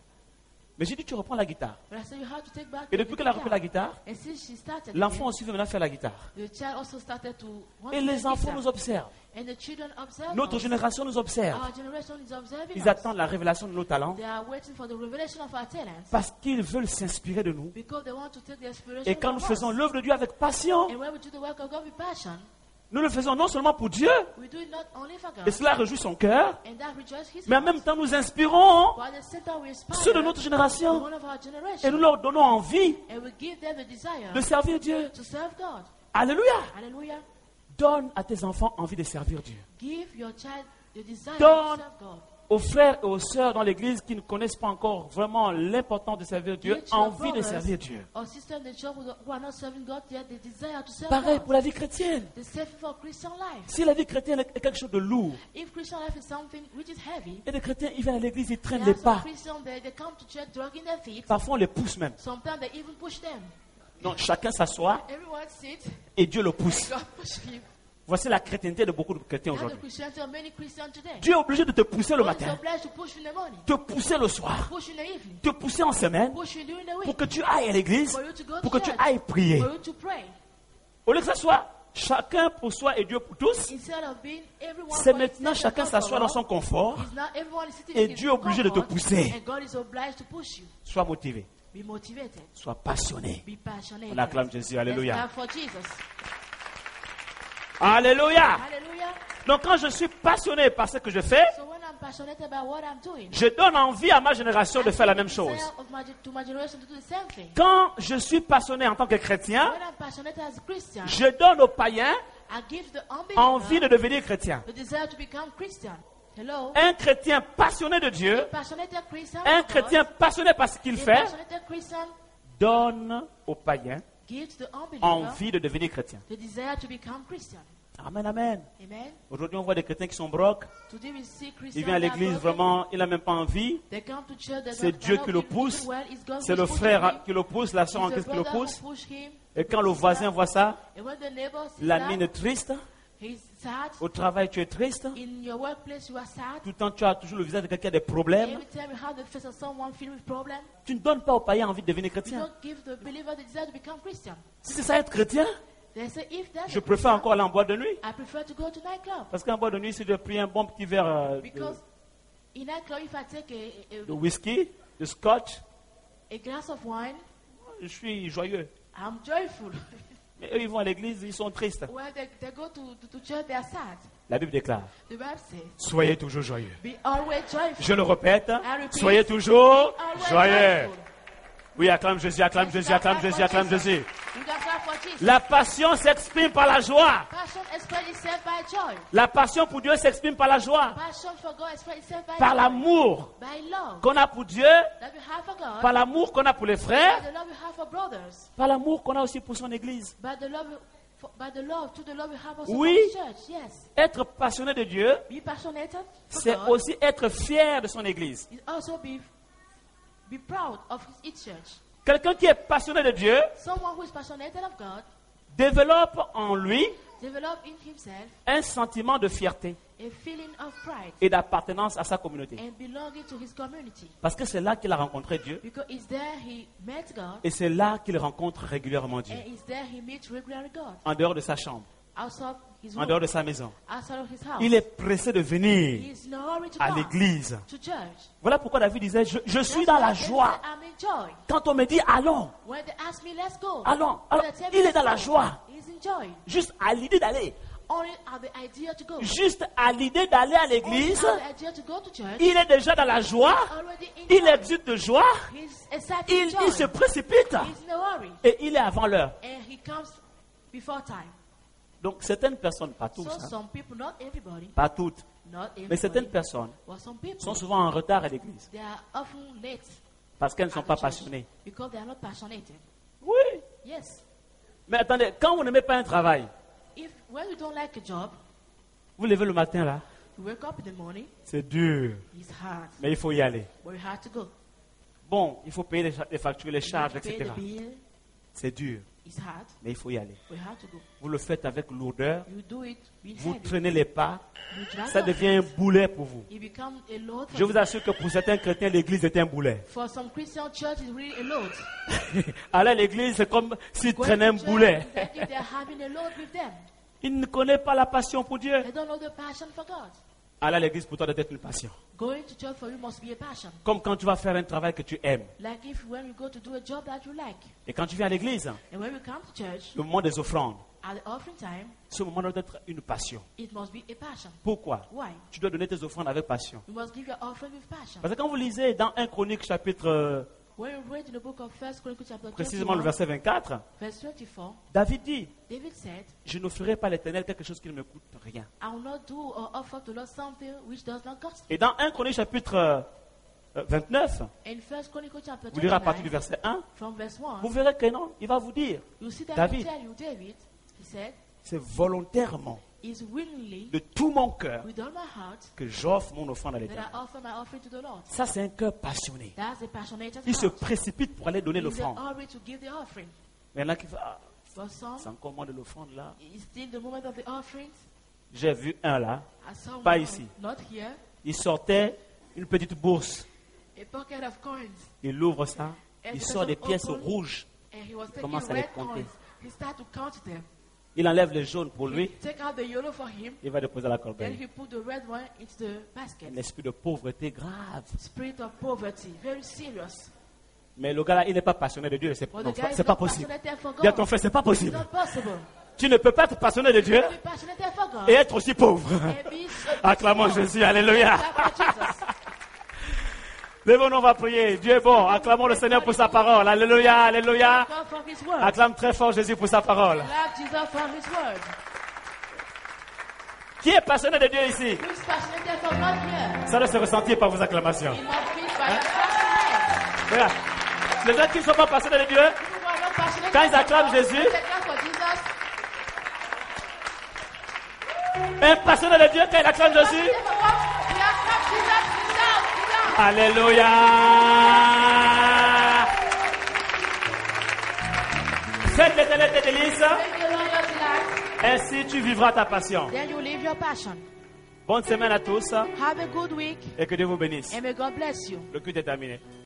[SPEAKER 1] Mais j'ai dit, tu reprends la guitare.
[SPEAKER 2] But I said you have to take back
[SPEAKER 1] Et
[SPEAKER 2] the
[SPEAKER 1] depuis qu'elle a repris la
[SPEAKER 2] guitar.
[SPEAKER 1] guitare,
[SPEAKER 2] And since she started,
[SPEAKER 1] l'enfant aussi veut maintenant faire la guitare.
[SPEAKER 2] the child also started to want
[SPEAKER 1] Et
[SPEAKER 2] to play
[SPEAKER 1] les enfants
[SPEAKER 2] guitar.
[SPEAKER 1] nous observent.
[SPEAKER 2] And the children observe
[SPEAKER 1] Notre
[SPEAKER 2] us.
[SPEAKER 1] génération nous observe.
[SPEAKER 2] Our generation is observing
[SPEAKER 1] Ils
[SPEAKER 2] us.
[SPEAKER 1] attendent la révélation de nos talents
[SPEAKER 2] They are waiting for the revelation of our talents
[SPEAKER 1] parce qu'ils veulent s'inspirer de nous.
[SPEAKER 2] because they want to take the inspiration
[SPEAKER 1] Et quand nous
[SPEAKER 2] from
[SPEAKER 1] faisons
[SPEAKER 2] us.
[SPEAKER 1] l'œuvre de Dieu avec passion,
[SPEAKER 2] And when we do the work of God with passion,
[SPEAKER 1] nous le faisons non seulement pour Dieu,
[SPEAKER 2] we do it not only for God,
[SPEAKER 1] et cela réjouit son cœur,
[SPEAKER 2] and that rejoices His
[SPEAKER 1] mais en
[SPEAKER 2] heart,
[SPEAKER 1] même temps nous inspirons
[SPEAKER 2] but at the same time we inspire
[SPEAKER 1] ceux de notre
[SPEAKER 2] the
[SPEAKER 1] génération
[SPEAKER 2] one of our
[SPEAKER 1] et
[SPEAKER 2] generation,
[SPEAKER 1] nous leur donnons envie
[SPEAKER 2] and we give them the desire
[SPEAKER 1] de servir Dieu.
[SPEAKER 2] to serve God.
[SPEAKER 1] Alléluia.
[SPEAKER 2] Hallelujah.
[SPEAKER 1] Donne à tes enfants envie de servir Dieu.
[SPEAKER 2] Give your child the desire
[SPEAKER 1] Donne
[SPEAKER 2] to serve God.
[SPEAKER 1] Aux frères et aux sœurs dans l'église qui ne connaissent pas encore vraiment l'importance de servir Dieu,
[SPEAKER 2] Give to your
[SPEAKER 1] envie de
[SPEAKER 2] brothers
[SPEAKER 1] servir Dieu.
[SPEAKER 2] or sisters in the church who who are not serving God yet, the desire to serve
[SPEAKER 1] Pareil
[SPEAKER 2] God.
[SPEAKER 1] pour la vie chrétienne.
[SPEAKER 2] The same for Christian life.
[SPEAKER 1] Si la vie chrétienne est quelque chose de lourd,
[SPEAKER 2] If Christian life is something which is heavy,
[SPEAKER 1] et les chrétiens, ils viennent à l'église, ils traînent
[SPEAKER 2] there
[SPEAKER 1] les
[SPEAKER 2] are some
[SPEAKER 1] pas.
[SPEAKER 2] Christians they, they come to church dragging their feet.
[SPEAKER 1] Parfois, on les pousse même.
[SPEAKER 2] Sometimes they even push them.
[SPEAKER 1] Donc, chacun s'assoit
[SPEAKER 2] Everyone sits
[SPEAKER 1] et Dieu le pousse.
[SPEAKER 2] God push him.
[SPEAKER 1] Voici la chrétienté de beaucoup de chrétiens
[SPEAKER 2] That's the
[SPEAKER 1] aujourd'hui.
[SPEAKER 2] Christianity of many Christians today.
[SPEAKER 1] Dieu est obligé de te pousser le
[SPEAKER 2] God is
[SPEAKER 1] matin,
[SPEAKER 2] obliged to push in the morning,
[SPEAKER 1] te pousser le soir,
[SPEAKER 2] push in the evening,
[SPEAKER 1] te pousser en semaine
[SPEAKER 2] push you during the
[SPEAKER 1] pour
[SPEAKER 2] week,
[SPEAKER 1] que tu ailles à l'église,
[SPEAKER 2] for you to go
[SPEAKER 1] pour
[SPEAKER 2] to
[SPEAKER 1] que tu
[SPEAKER 2] church,
[SPEAKER 1] ailles prier.
[SPEAKER 2] for you to pray.
[SPEAKER 1] Au lieu que ce soit chacun pour soi et Dieu pour tous,
[SPEAKER 2] Instead of being everyone
[SPEAKER 1] c'est
[SPEAKER 2] for
[SPEAKER 1] maintenant
[SPEAKER 2] himself
[SPEAKER 1] chacun
[SPEAKER 2] and God
[SPEAKER 1] s'assoit
[SPEAKER 2] for
[SPEAKER 1] dans son
[SPEAKER 2] all,
[SPEAKER 1] confort.
[SPEAKER 2] is now everyone is sitting
[SPEAKER 1] Et
[SPEAKER 2] in his
[SPEAKER 1] Dieu est obligé de te
[SPEAKER 2] comfort,
[SPEAKER 1] pousser.
[SPEAKER 2] and God is obliged to push you.
[SPEAKER 1] Sois motivé,
[SPEAKER 2] Be motivated,
[SPEAKER 1] sois passionné.
[SPEAKER 2] be passionate.
[SPEAKER 1] On acclame Jésus, alléluia.
[SPEAKER 2] Let's clap for Jesus.
[SPEAKER 1] Alléluia.
[SPEAKER 2] Hallelujah.
[SPEAKER 1] Donc quand je suis passionné par ce que je fais,
[SPEAKER 2] So when I'm passionate about what I'm doing.
[SPEAKER 1] Je donne envie à ma génération de
[SPEAKER 2] I
[SPEAKER 1] faire la
[SPEAKER 2] give
[SPEAKER 1] même
[SPEAKER 2] the
[SPEAKER 1] chose.
[SPEAKER 2] desire of my, to my generation to do the same thing.
[SPEAKER 1] Quand je suis passionné en tant que chrétien,
[SPEAKER 2] When I'm passionate as a Christian,
[SPEAKER 1] je donne aux païens
[SPEAKER 2] I give the
[SPEAKER 1] envie de
[SPEAKER 2] unbeliever
[SPEAKER 1] devenir chrétien.
[SPEAKER 2] the desire to become Christian. Hello?
[SPEAKER 1] Un chrétien passionné de Dieu,
[SPEAKER 2] A passionate Christian,
[SPEAKER 1] un
[SPEAKER 2] of God,
[SPEAKER 1] chrétien passionné par ce qu'il
[SPEAKER 2] a
[SPEAKER 1] fait,
[SPEAKER 2] passionate Christian
[SPEAKER 1] donne aux païens
[SPEAKER 2] gives the unbeliever
[SPEAKER 1] envie de devenir chrétien.
[SPEAKER 2] the desire to become Christian.
[SPEAKER 1] Amen, amen.
[SPEAKER 2] Amen.
[SPEAKER 1] Aujourd'hui, on voit des chrétiens qui sont brocs.
[SPEAKER 2] Today we see
[SPEAKER 1] Il
[SPEAKER 2] Christians
[SPEAKER 1] vient à
[SPEAKER 2] that are
[SPEAKER 1] l'église,
[SPEAKER 2] broken.
[SPEAKER 1] vraiment, il n'a même pas envie.
[SPEAKER 2] They come to church, they
[SPEAKER 1] C'est
[SPEAKER 2] don't-
[SPEAKER 1] Dieu
[SPEAKER 2] they're
[SPEAKER 1] qui
[SPEAKER 2] not
[SPEAKER 1] le
[SPEAKER 2] doing
[SPEAKER 1] pousse.
[SPEAKER 2] well. It's God
[SPEAKER 1] C'est
[SPEAKER 2] who's
[SPEAKER 1] le
[SPEAKER 2] pushing
[SPEAKER 1] frère
[SPEAKER 2] him.
[SPEAKER 1] qui le pousse, la sœur en
[SPEAKER 2] It's the
[SPEAKER 1] Christ qui le
[SPEAKER 2] brother who
[SPEAKER 1] pousse.
[SPEAKER 2] push him.
[SPEAKER 1] Et quand le voisin voit ça,
[SPEAKER 2] And when the neighbor sees
[SPEAKER 1] la
[SPEAKER 2] that,
[SPEAKER 1] mine est triste.
[SPEAKER 2] he's sad.
[SPEAKER 1] Au travail, tu es triste.
[SPEAKER 2] In your workplace, you are sad.
[SPEAKER 1] Tout le temps, tu as toujours le visage de quelqu'un qui a des problèmes.
[SPEAKER 2] Every time you have the face of someone filled with problems,
[SPEAKER 1] Tu ne donnes pas aux païens envie de devenir
[SPEAKER 2] you
[SPEAKER 1] chrétien.
[SPEAKER 2] don't give the believer the desire to become Christian.
[SPEAKER 1] Si c'est ça être chrétien,
[SPEAKER 2] They say, if that's
[SPEAKER 1] je
[SPEAKER 2] a
[SPEAKER 1] préfère
[SPEAKER 2] Christian,
[SPEAKER 1] encore aller en boîte de nuit.
[SPEAKER 2] I prefer to go to nightclub.
[SPEAKER 1] Parce qu'en boîte de nuit, si je pris un bon petit verre euh, de,
[SPEAKER 2] Because in nightclub, if I take a, a,
[SPEAKER 1] de whisky, de scotch,
[SPEAKER 2] a glass of wine,
[SPEAKER 1] je suis joyeux.
[SPEAKER 2] I'm joyful.
[SPEAKER 1] Mais eux, ils vont à l'église, ils sont tristes.
[SPEAKER 2] When they, they go to, to, to church, they are sad.
[SPEAKER 1] La Bible déclare,
[SPEAKER 2] The Bible says,
[SPEAKER 1] soyez toujours joyeux.
[SPEAKER 2] be always joyful.
[SPEAKER 1] Je le répète,
[SPEAKER 2] repeat,
[SPEAKER 1] soyez toujours
[SPEAKER 2] Always
[SPEAKER 1] joyeux.
[SPEAKER 2] joyful.
[SPEAKER 1] Oui, acclame Jésus, acclame Jésus, acclame Jésus, acclame Jésus.
[SPEAKER 2] You can clap for Jesus.
[SPEAKER 1] La passion s'exprime par la joie.
[SPEAKER 2] Passion express itself by joy.
[SPEAKER 1] La passion pour Dieu s'exprime par la joie.
[SPEAKER 2] Passion for God express itself by
[SPEAKER 1] Par
[SPEAKER 2] joy.
[SPEAKER 1] l'amour
[SPEAKER 2] By love
[SPEAKER 1] qu'on a pour Dieu,
[SPEAKER 2] that we have for God.
[SPEAKER 1] par l'amour qu'on a pour les
[SPEAKER 2] By
[SPEAKER 1] frères,
[SPEAKER 2] the love we have for brothers.
[SPEAKER 1] par l'amour qu'on a aussi pour son église.
[SPEAKER 2] By the love, for, by the love, to the love we have also
[SPEAKER 1] Oui.
[SPEAKER 2] for the church. Yes.
[SPEAKER 1] Être passionné de Dieu,
[SPEAKER 2] Be passionate for
[SPEAKER 1] c'est
[SPEAKER 2] God.
[SPEAKER 1] aussi être fier de son église.
[SPEAKER 2] Is also be, be proud of his, his church.
[SPEAKER 1] Quelqu'un qui est passionné de Dieu
[SPEAKER 2] Someone who is passionate of God
[SPEAKER 1] développe en lui
[SPEAKER 2] develop in himself
[SPEAKER 1] un sentiment de fierté
[SPEAKER 2] a feeling of pride
[SPEAKER 1] et d'appartenance à sa communauté.
[SPEAKER 2] and belonging to his community.
[SPEAKER 1] Parce que c'est là qu'il a rencontré Dieu
[SPEAKER 2] Because it's there he met God
[SPEAKER 1] et c'est là qu'il rencontre régulièrement Dieu.
[SPEAKER 2] and it's there he meets regularly God.
[SPEAKER 1] En dehors de sa chambre,
[SPEAKER 2] Outside his
[SPEAKER 1] en
[SPEAKER 2] home,
[SPEAKER 1] dehors de sa maison.
[SPEAKER 2] outside of his house.
[SPEAKER 1] Il est pressé de
[SPEAKER 2] He
[SPEAKER 1] venir
[SPEAKER 2] is in a hurry to
[SPEAKER 1] à
[SPEAKER 2] come
[SPEAKER 1] l'église.
[SPEAKER 2] to church.
[SPEAKER 1] Voilà pourquoi David disait, je, je suis
[SPEAKER 2] That's
[SPEAKER 1] dans
[SPEAKER 2] why
[SPEAKER 1] la
[SPEAKER 2] David
[SPEAKER 1] joie.
[SPEAKER 2] said, I'm in joy.
[SPEAKER 1] Quand on me dit allons,
[SPEAKER 2] When they ask me, let's go.
[SPEAKER 1] allons,
[SPEAKER 2] When
[SPEAKER 1] alors,
[SPEAKER 2] they tell me,
[SPEAKER 1] il est
[SPEAKER 2] let's
[SPEAKER 1] dans la
[SPEAKER 2] go,
[SPEAKER 1] joie.
[SPEAKER 2] He's in joy.
[SPEAKER 1] Juste à l'idée d'aller.
[SPEAKER 2] Only at the idea to go.
[SPEAKER 1] Juste à l'idée d'aller à
[SPEAKER 2] Only
[SPEAKER 1] l'église,
[SPEAKER 2] at the idea to go to church.
[SPEAKER 1] il est déjà dans la joie.
[SPEAKER 2] Already in
[SPEAKER 1] Il
[SPEAKER 2] joy.
[SPEAKER 1] exulte de joie.
[SPEAKER 2] He's excited
[SPEAKER 1] Il,
[SPEAKER 2] joy.
[SPEAKER 1] il se précipite.
[SPEAKER 2] He's in a hurry.
[SPEAKER 1] Et il est avant l'heure.
[SPEAKER 2] And he comes before time.
[SPEAKER 1] Donc certaines personnes, pas tous,
[SPEAKER 2] So
[SPEAKER 1] hein,
[SPEAKER 2] some people, not everybody,
[SPEAKER 1] pas toutes,
[SPEAKER 2] not
[SPEAKER 1] mais certaines
[SPEAKER 2] everybody,
[SPEAKER 1] personnes
[SPEAKER 2] but some people,
[SPEAKER 1] sont souvent en retard à l'église
[SPEAKER 2] they are often late
[SPEAKER 1] parce qu'elles ne sont
[SPEAKER 2] at the
[SPEAKER 1] pas
[SPEAKER 2] church
[SPEAKER 1] passionnées.
[SPEAKER 2] because they are not passionate.
[SPEAKER 1] Oui.
[SPEAKER 2] Yes.
[SPEAKER 1] Mais attendez, quand vous n'aimez pas un travail,
[SPEAKER 2] If when you don't like a job,
[SPEAKER 1] vous levez le matin là,
[SPEAKER 2] you wake up in the morning,
[SPEAKER 1] c'est dur,
[SPEAKER 2] it's hard,
[SPEAKER 1] mais il faut y aller.
[SPEAKER 2] but you have to go.
[SPEAKER 1] Bon, il faut payer les, cha- les factures, les
[SPEAKER 2] You
[SPEAKER 1] charges,
[SPEAKER 2] have to pay
[SPEAKER 1] et
[SPEAKER 2] the
[SPEAKER 1] cetera.
[SPEAKER 2] bill,
[SPEAKER 1] C'est dur,
[SPEAKER 2] it's hard,
[SPEAKER 1] mais il faut y aller.
[SPEAKER 2] but you have to go.
[SPEAKER 1] Vous le faites avec lourdeur,
[SPEAKER 2] You do it with
[SPEAKER 1] vous
[SPEAKER 2] heavy.
[SPEAKER 1] traînez les pas,
[SPEAKER 2] You drag
[SPEAKER 1] ça
[SPEAKER 2] your
[SPEAKER 1] devient un
[SPEAKER 2] feet.
[SPEAKER 1] boulet pour vous.
[SPEAKER 2] It becomes a load for
[SPEAKER 1] Je vous
[SPEAKER 2] you.
[SPEAKER 1] assure que pour certains chrétiens, l'église est un boulet.
[SPEAKER 2] For some Christian church, it's really a load.
[SPEAKER 1] Aller à l'église, c'est comme s'ils
[SPEAKER 2] Going
[SPEAKER 1] traînaient un
[SPEAKER 2] to church
[SPEAKER 1] boulet.
[SPEAKER 2] is like if they're having a load with them.
[SPEAKER 1] Ils ne connaissent pas la passion pour Dieu.
[SPEAKER 2] They don't know the passion for God.
[SPEAKER 1] Aller à l'église pour toi doit être une passion.
[SPEAKER 2] Going to church for you must be a passion.
[SPEAKER 1] Comme quand tu vas faire un travail que tu aimes.
[SPEAKER 2] Like if when you go to do a job that you like.
[SPEAKER 1] Et quand tu viens à l'église,
[SPEAKER 2] And when we come to church,
[SPEAKER 1] le moment des offrandes,
[SPEAKER 2] at the offering time,
[SPEAKER 1] ce moment doit être une passion.
[SPEAKER 2] it must be a passion.
[SPEAKER 1] Pourquoi?
[SPEAKER 2] Why?
[SPEAKER 1] Tu dois donner tes offrandes avec passion.
[SPEAKER 2] You must give your offering with passion.
[SPEAKER 1] Parce que quand vous lisez dans un Chronique chapitre, euh,
[SPEAKER 2] When you read in the book of First Chronicles chapter
[SPEAKER 1] précisément le
[SPEAKER 2] twenty-one,
[SPEAKER 1] verset vingt-quatre,
[SPEAKER 2] verse twenty-four,
[SPEAKER 1] David dit,
[SPEAKER 2] David said,
[SPEAKER 1] je n'offrirai pas à l'Éternel quelque chose qui ne me coûte rien.
[SPEAKER 2] I will not do or offer to Lord something which does not cost me.
[SPEAKER 1] Et dans un Chronique chapitre euh, euh, vingt-neuf,
[SPEAKER 2] In First Chronicles chapter
[SPEAKER 1] vous lirez à partir du
[SPEAKER 2] twenty-nine,
[SPEAKER 1] verset un,
[SPEAKER 2] from verse one,
[SPEAKER 1] vous verrez que non, il va vous dire,
[SPEAKER 2] you see that
[SPEAKER 1] David.
[SPEAKER 2] he tell you, David, he said,
[SPEAKER 1] c'est volontairement,
[SPEAKER 2] is willingly,
[SPEAKER 1] de tout mon cœur,
[SPEAKER 2] with all my heart,
[SPEAKER 1] que j'offre mon offrande à
[SPEAKER 2] that
[SPEAKER 1] l'Éternel.
[SPEAKER 2] I offer my offering to the Lord.
[SPEAKER 1] Ça, c'est un cœur passionné.
[SPEAKER 2] That's a passionate
[SPEAKER 1] Il se
[SPEAKER 2] heart.
[SPEAKER 1] précipite pour aller donner
[SPEAKER 2] He's
[SPEAKER 1] l'offrande.
[SPEAKER 2] in a hurry to give the offering.
[SPEAKER 1] Mais il y en a qui font, ah,
[SPEAKER 2] For some,
[SPEAKER 1] c'est encore moins de l'offrande là.
[SPEAKER 2] it's still the moment of the offerings.
[SPEAKER 1] J'ai vu un là,
[SPEAKER 2] I saw
[SPEAKER 1] Pas
[SPEAKER 2] one,
[SPEAKER 1] ici.
[SPEAKER 2] not here,
[SPEAKER 1] il sortait une petite bourse.
[SPEAKER 2] a pocket of coins.
[SPEAKER 1] Il ouvre ça,
[SPEAKER 2] And
[SPEAKER 1] il
[SPEAKER 2] he
[SPEAKER 1] sort des
[SPEAKER 2] doesn't
[SPEAKER 1] pièces
[SPEAKER 2] open,
[SPEAKER 1] rouges.
[SPEAKER 2] And he was taking
[SPEAKER 1] commence à les
[SPEAKER 2] red
[SPEAKER 1] compter.
[SPEAKER 2] coins. He started to count them.
[SPEAKER 1] Il enlève les jaunes pour
[SPEAKER 2] He
[SPEAKER 1] lui,
[SPEAKER 2] take out the yellow for him.
[SPEAKER 1] il va déposer à la
[SPEAKER 2] Then
[SPEAKER 1] corbeille.
[SPEAKER 2] he put the red one into the basket.
[SPEAKER 1] Un esprit de pauvreté grave.
[SPEAKER 2] Spirit of poverty, very serious.
[SPEAKER 1] Mais le gars là, il n'est pas passionné de Dieu. C'est
[SPEAKER 2] But
[SPEAKER 1] non,
[SPEAKER 2] the
[SPEAKER 1] c'est
[SPEAKER 2] guy
[SPEAKER 1] pas-
[SPEAKER 2] is
[SPEAKER 1] c'est pas
[SPEAKER 2] not
[SPEAKER 1] possible.
[SPEAKER 2] passionate for
[SPEAKER 1] Dis à
[SPEAKER 2] God.
[SPEAKER 1] ton frère, c'est pas
[SPEAKER 2] It's
[SPEAKER 1] possible.
[SPEAKER 2] not possible.
[SPEAKER 1] Tu ne peux pas être passionné de Dieu
[SPEAKER 2] Be passionate for God.
[SPEAKER 1] et être aussi pauvre.
[SPEAKER 2] And be so,
[SPEAKER 1] Acclamons Jésus. Alléluia.
[SPEAKER 2] Clap for Jesus.
[SPEAKER 1] Levons-nous, on va prier. Dieu est bon. Acclamons le Seigneur pour sa parole. Alléluia. Alléluia.
[SPEAKER 2] God for His word.
[SPEAKER 1] Acclame très fort Jésus pour sa parole.
[SPEAKER 2] Clap Jesus for His word.
[SPEAKER 1] Qui est passionné de Dieu ici?
[SPEAKER 2] Who is passionate for God here?
[SPEAKER 1] Ça doit se ressentir par vos acclamations.
[SPEAKER 2] He must feel by your passion.
[SPEAKER 1] Regarde. Les gens qui ne sont pas passionnés de Dieu,
[SPEAKER 2] People who are not passionate
[SPEAKER 1] quand ils
[SPEAKER 2] for
[SPEAKER 1] acclament
[SPEAKER 2] God,
[SPEAKER 1] Jésus,
[SPEAKER 2] they clap for Jesus.
[SPEAKER 1] un passionné de Dieu, quand il acclame Jésus,
[SPEAKER 2] Passionate for God, they acclap Jesus. He down, he down.
[SPEAKER 1] Alléluia. Faites l'Éternel tes délices,
[SPEAKER 2] Make the Lord your delight.
[SPEAKER 1] ainsi tu vivras ta passion.
[SPEAKER 2] Then you live your passion.
[SPEAKER 1] Bonne semaine à tous
[SPEAKER 2] Have a good week
[SPEAKER 1] et que Dieu vous bénisse.
[SPEAKER 2] and may God bless you.
[SPEAKER 1] Le culte est terminé.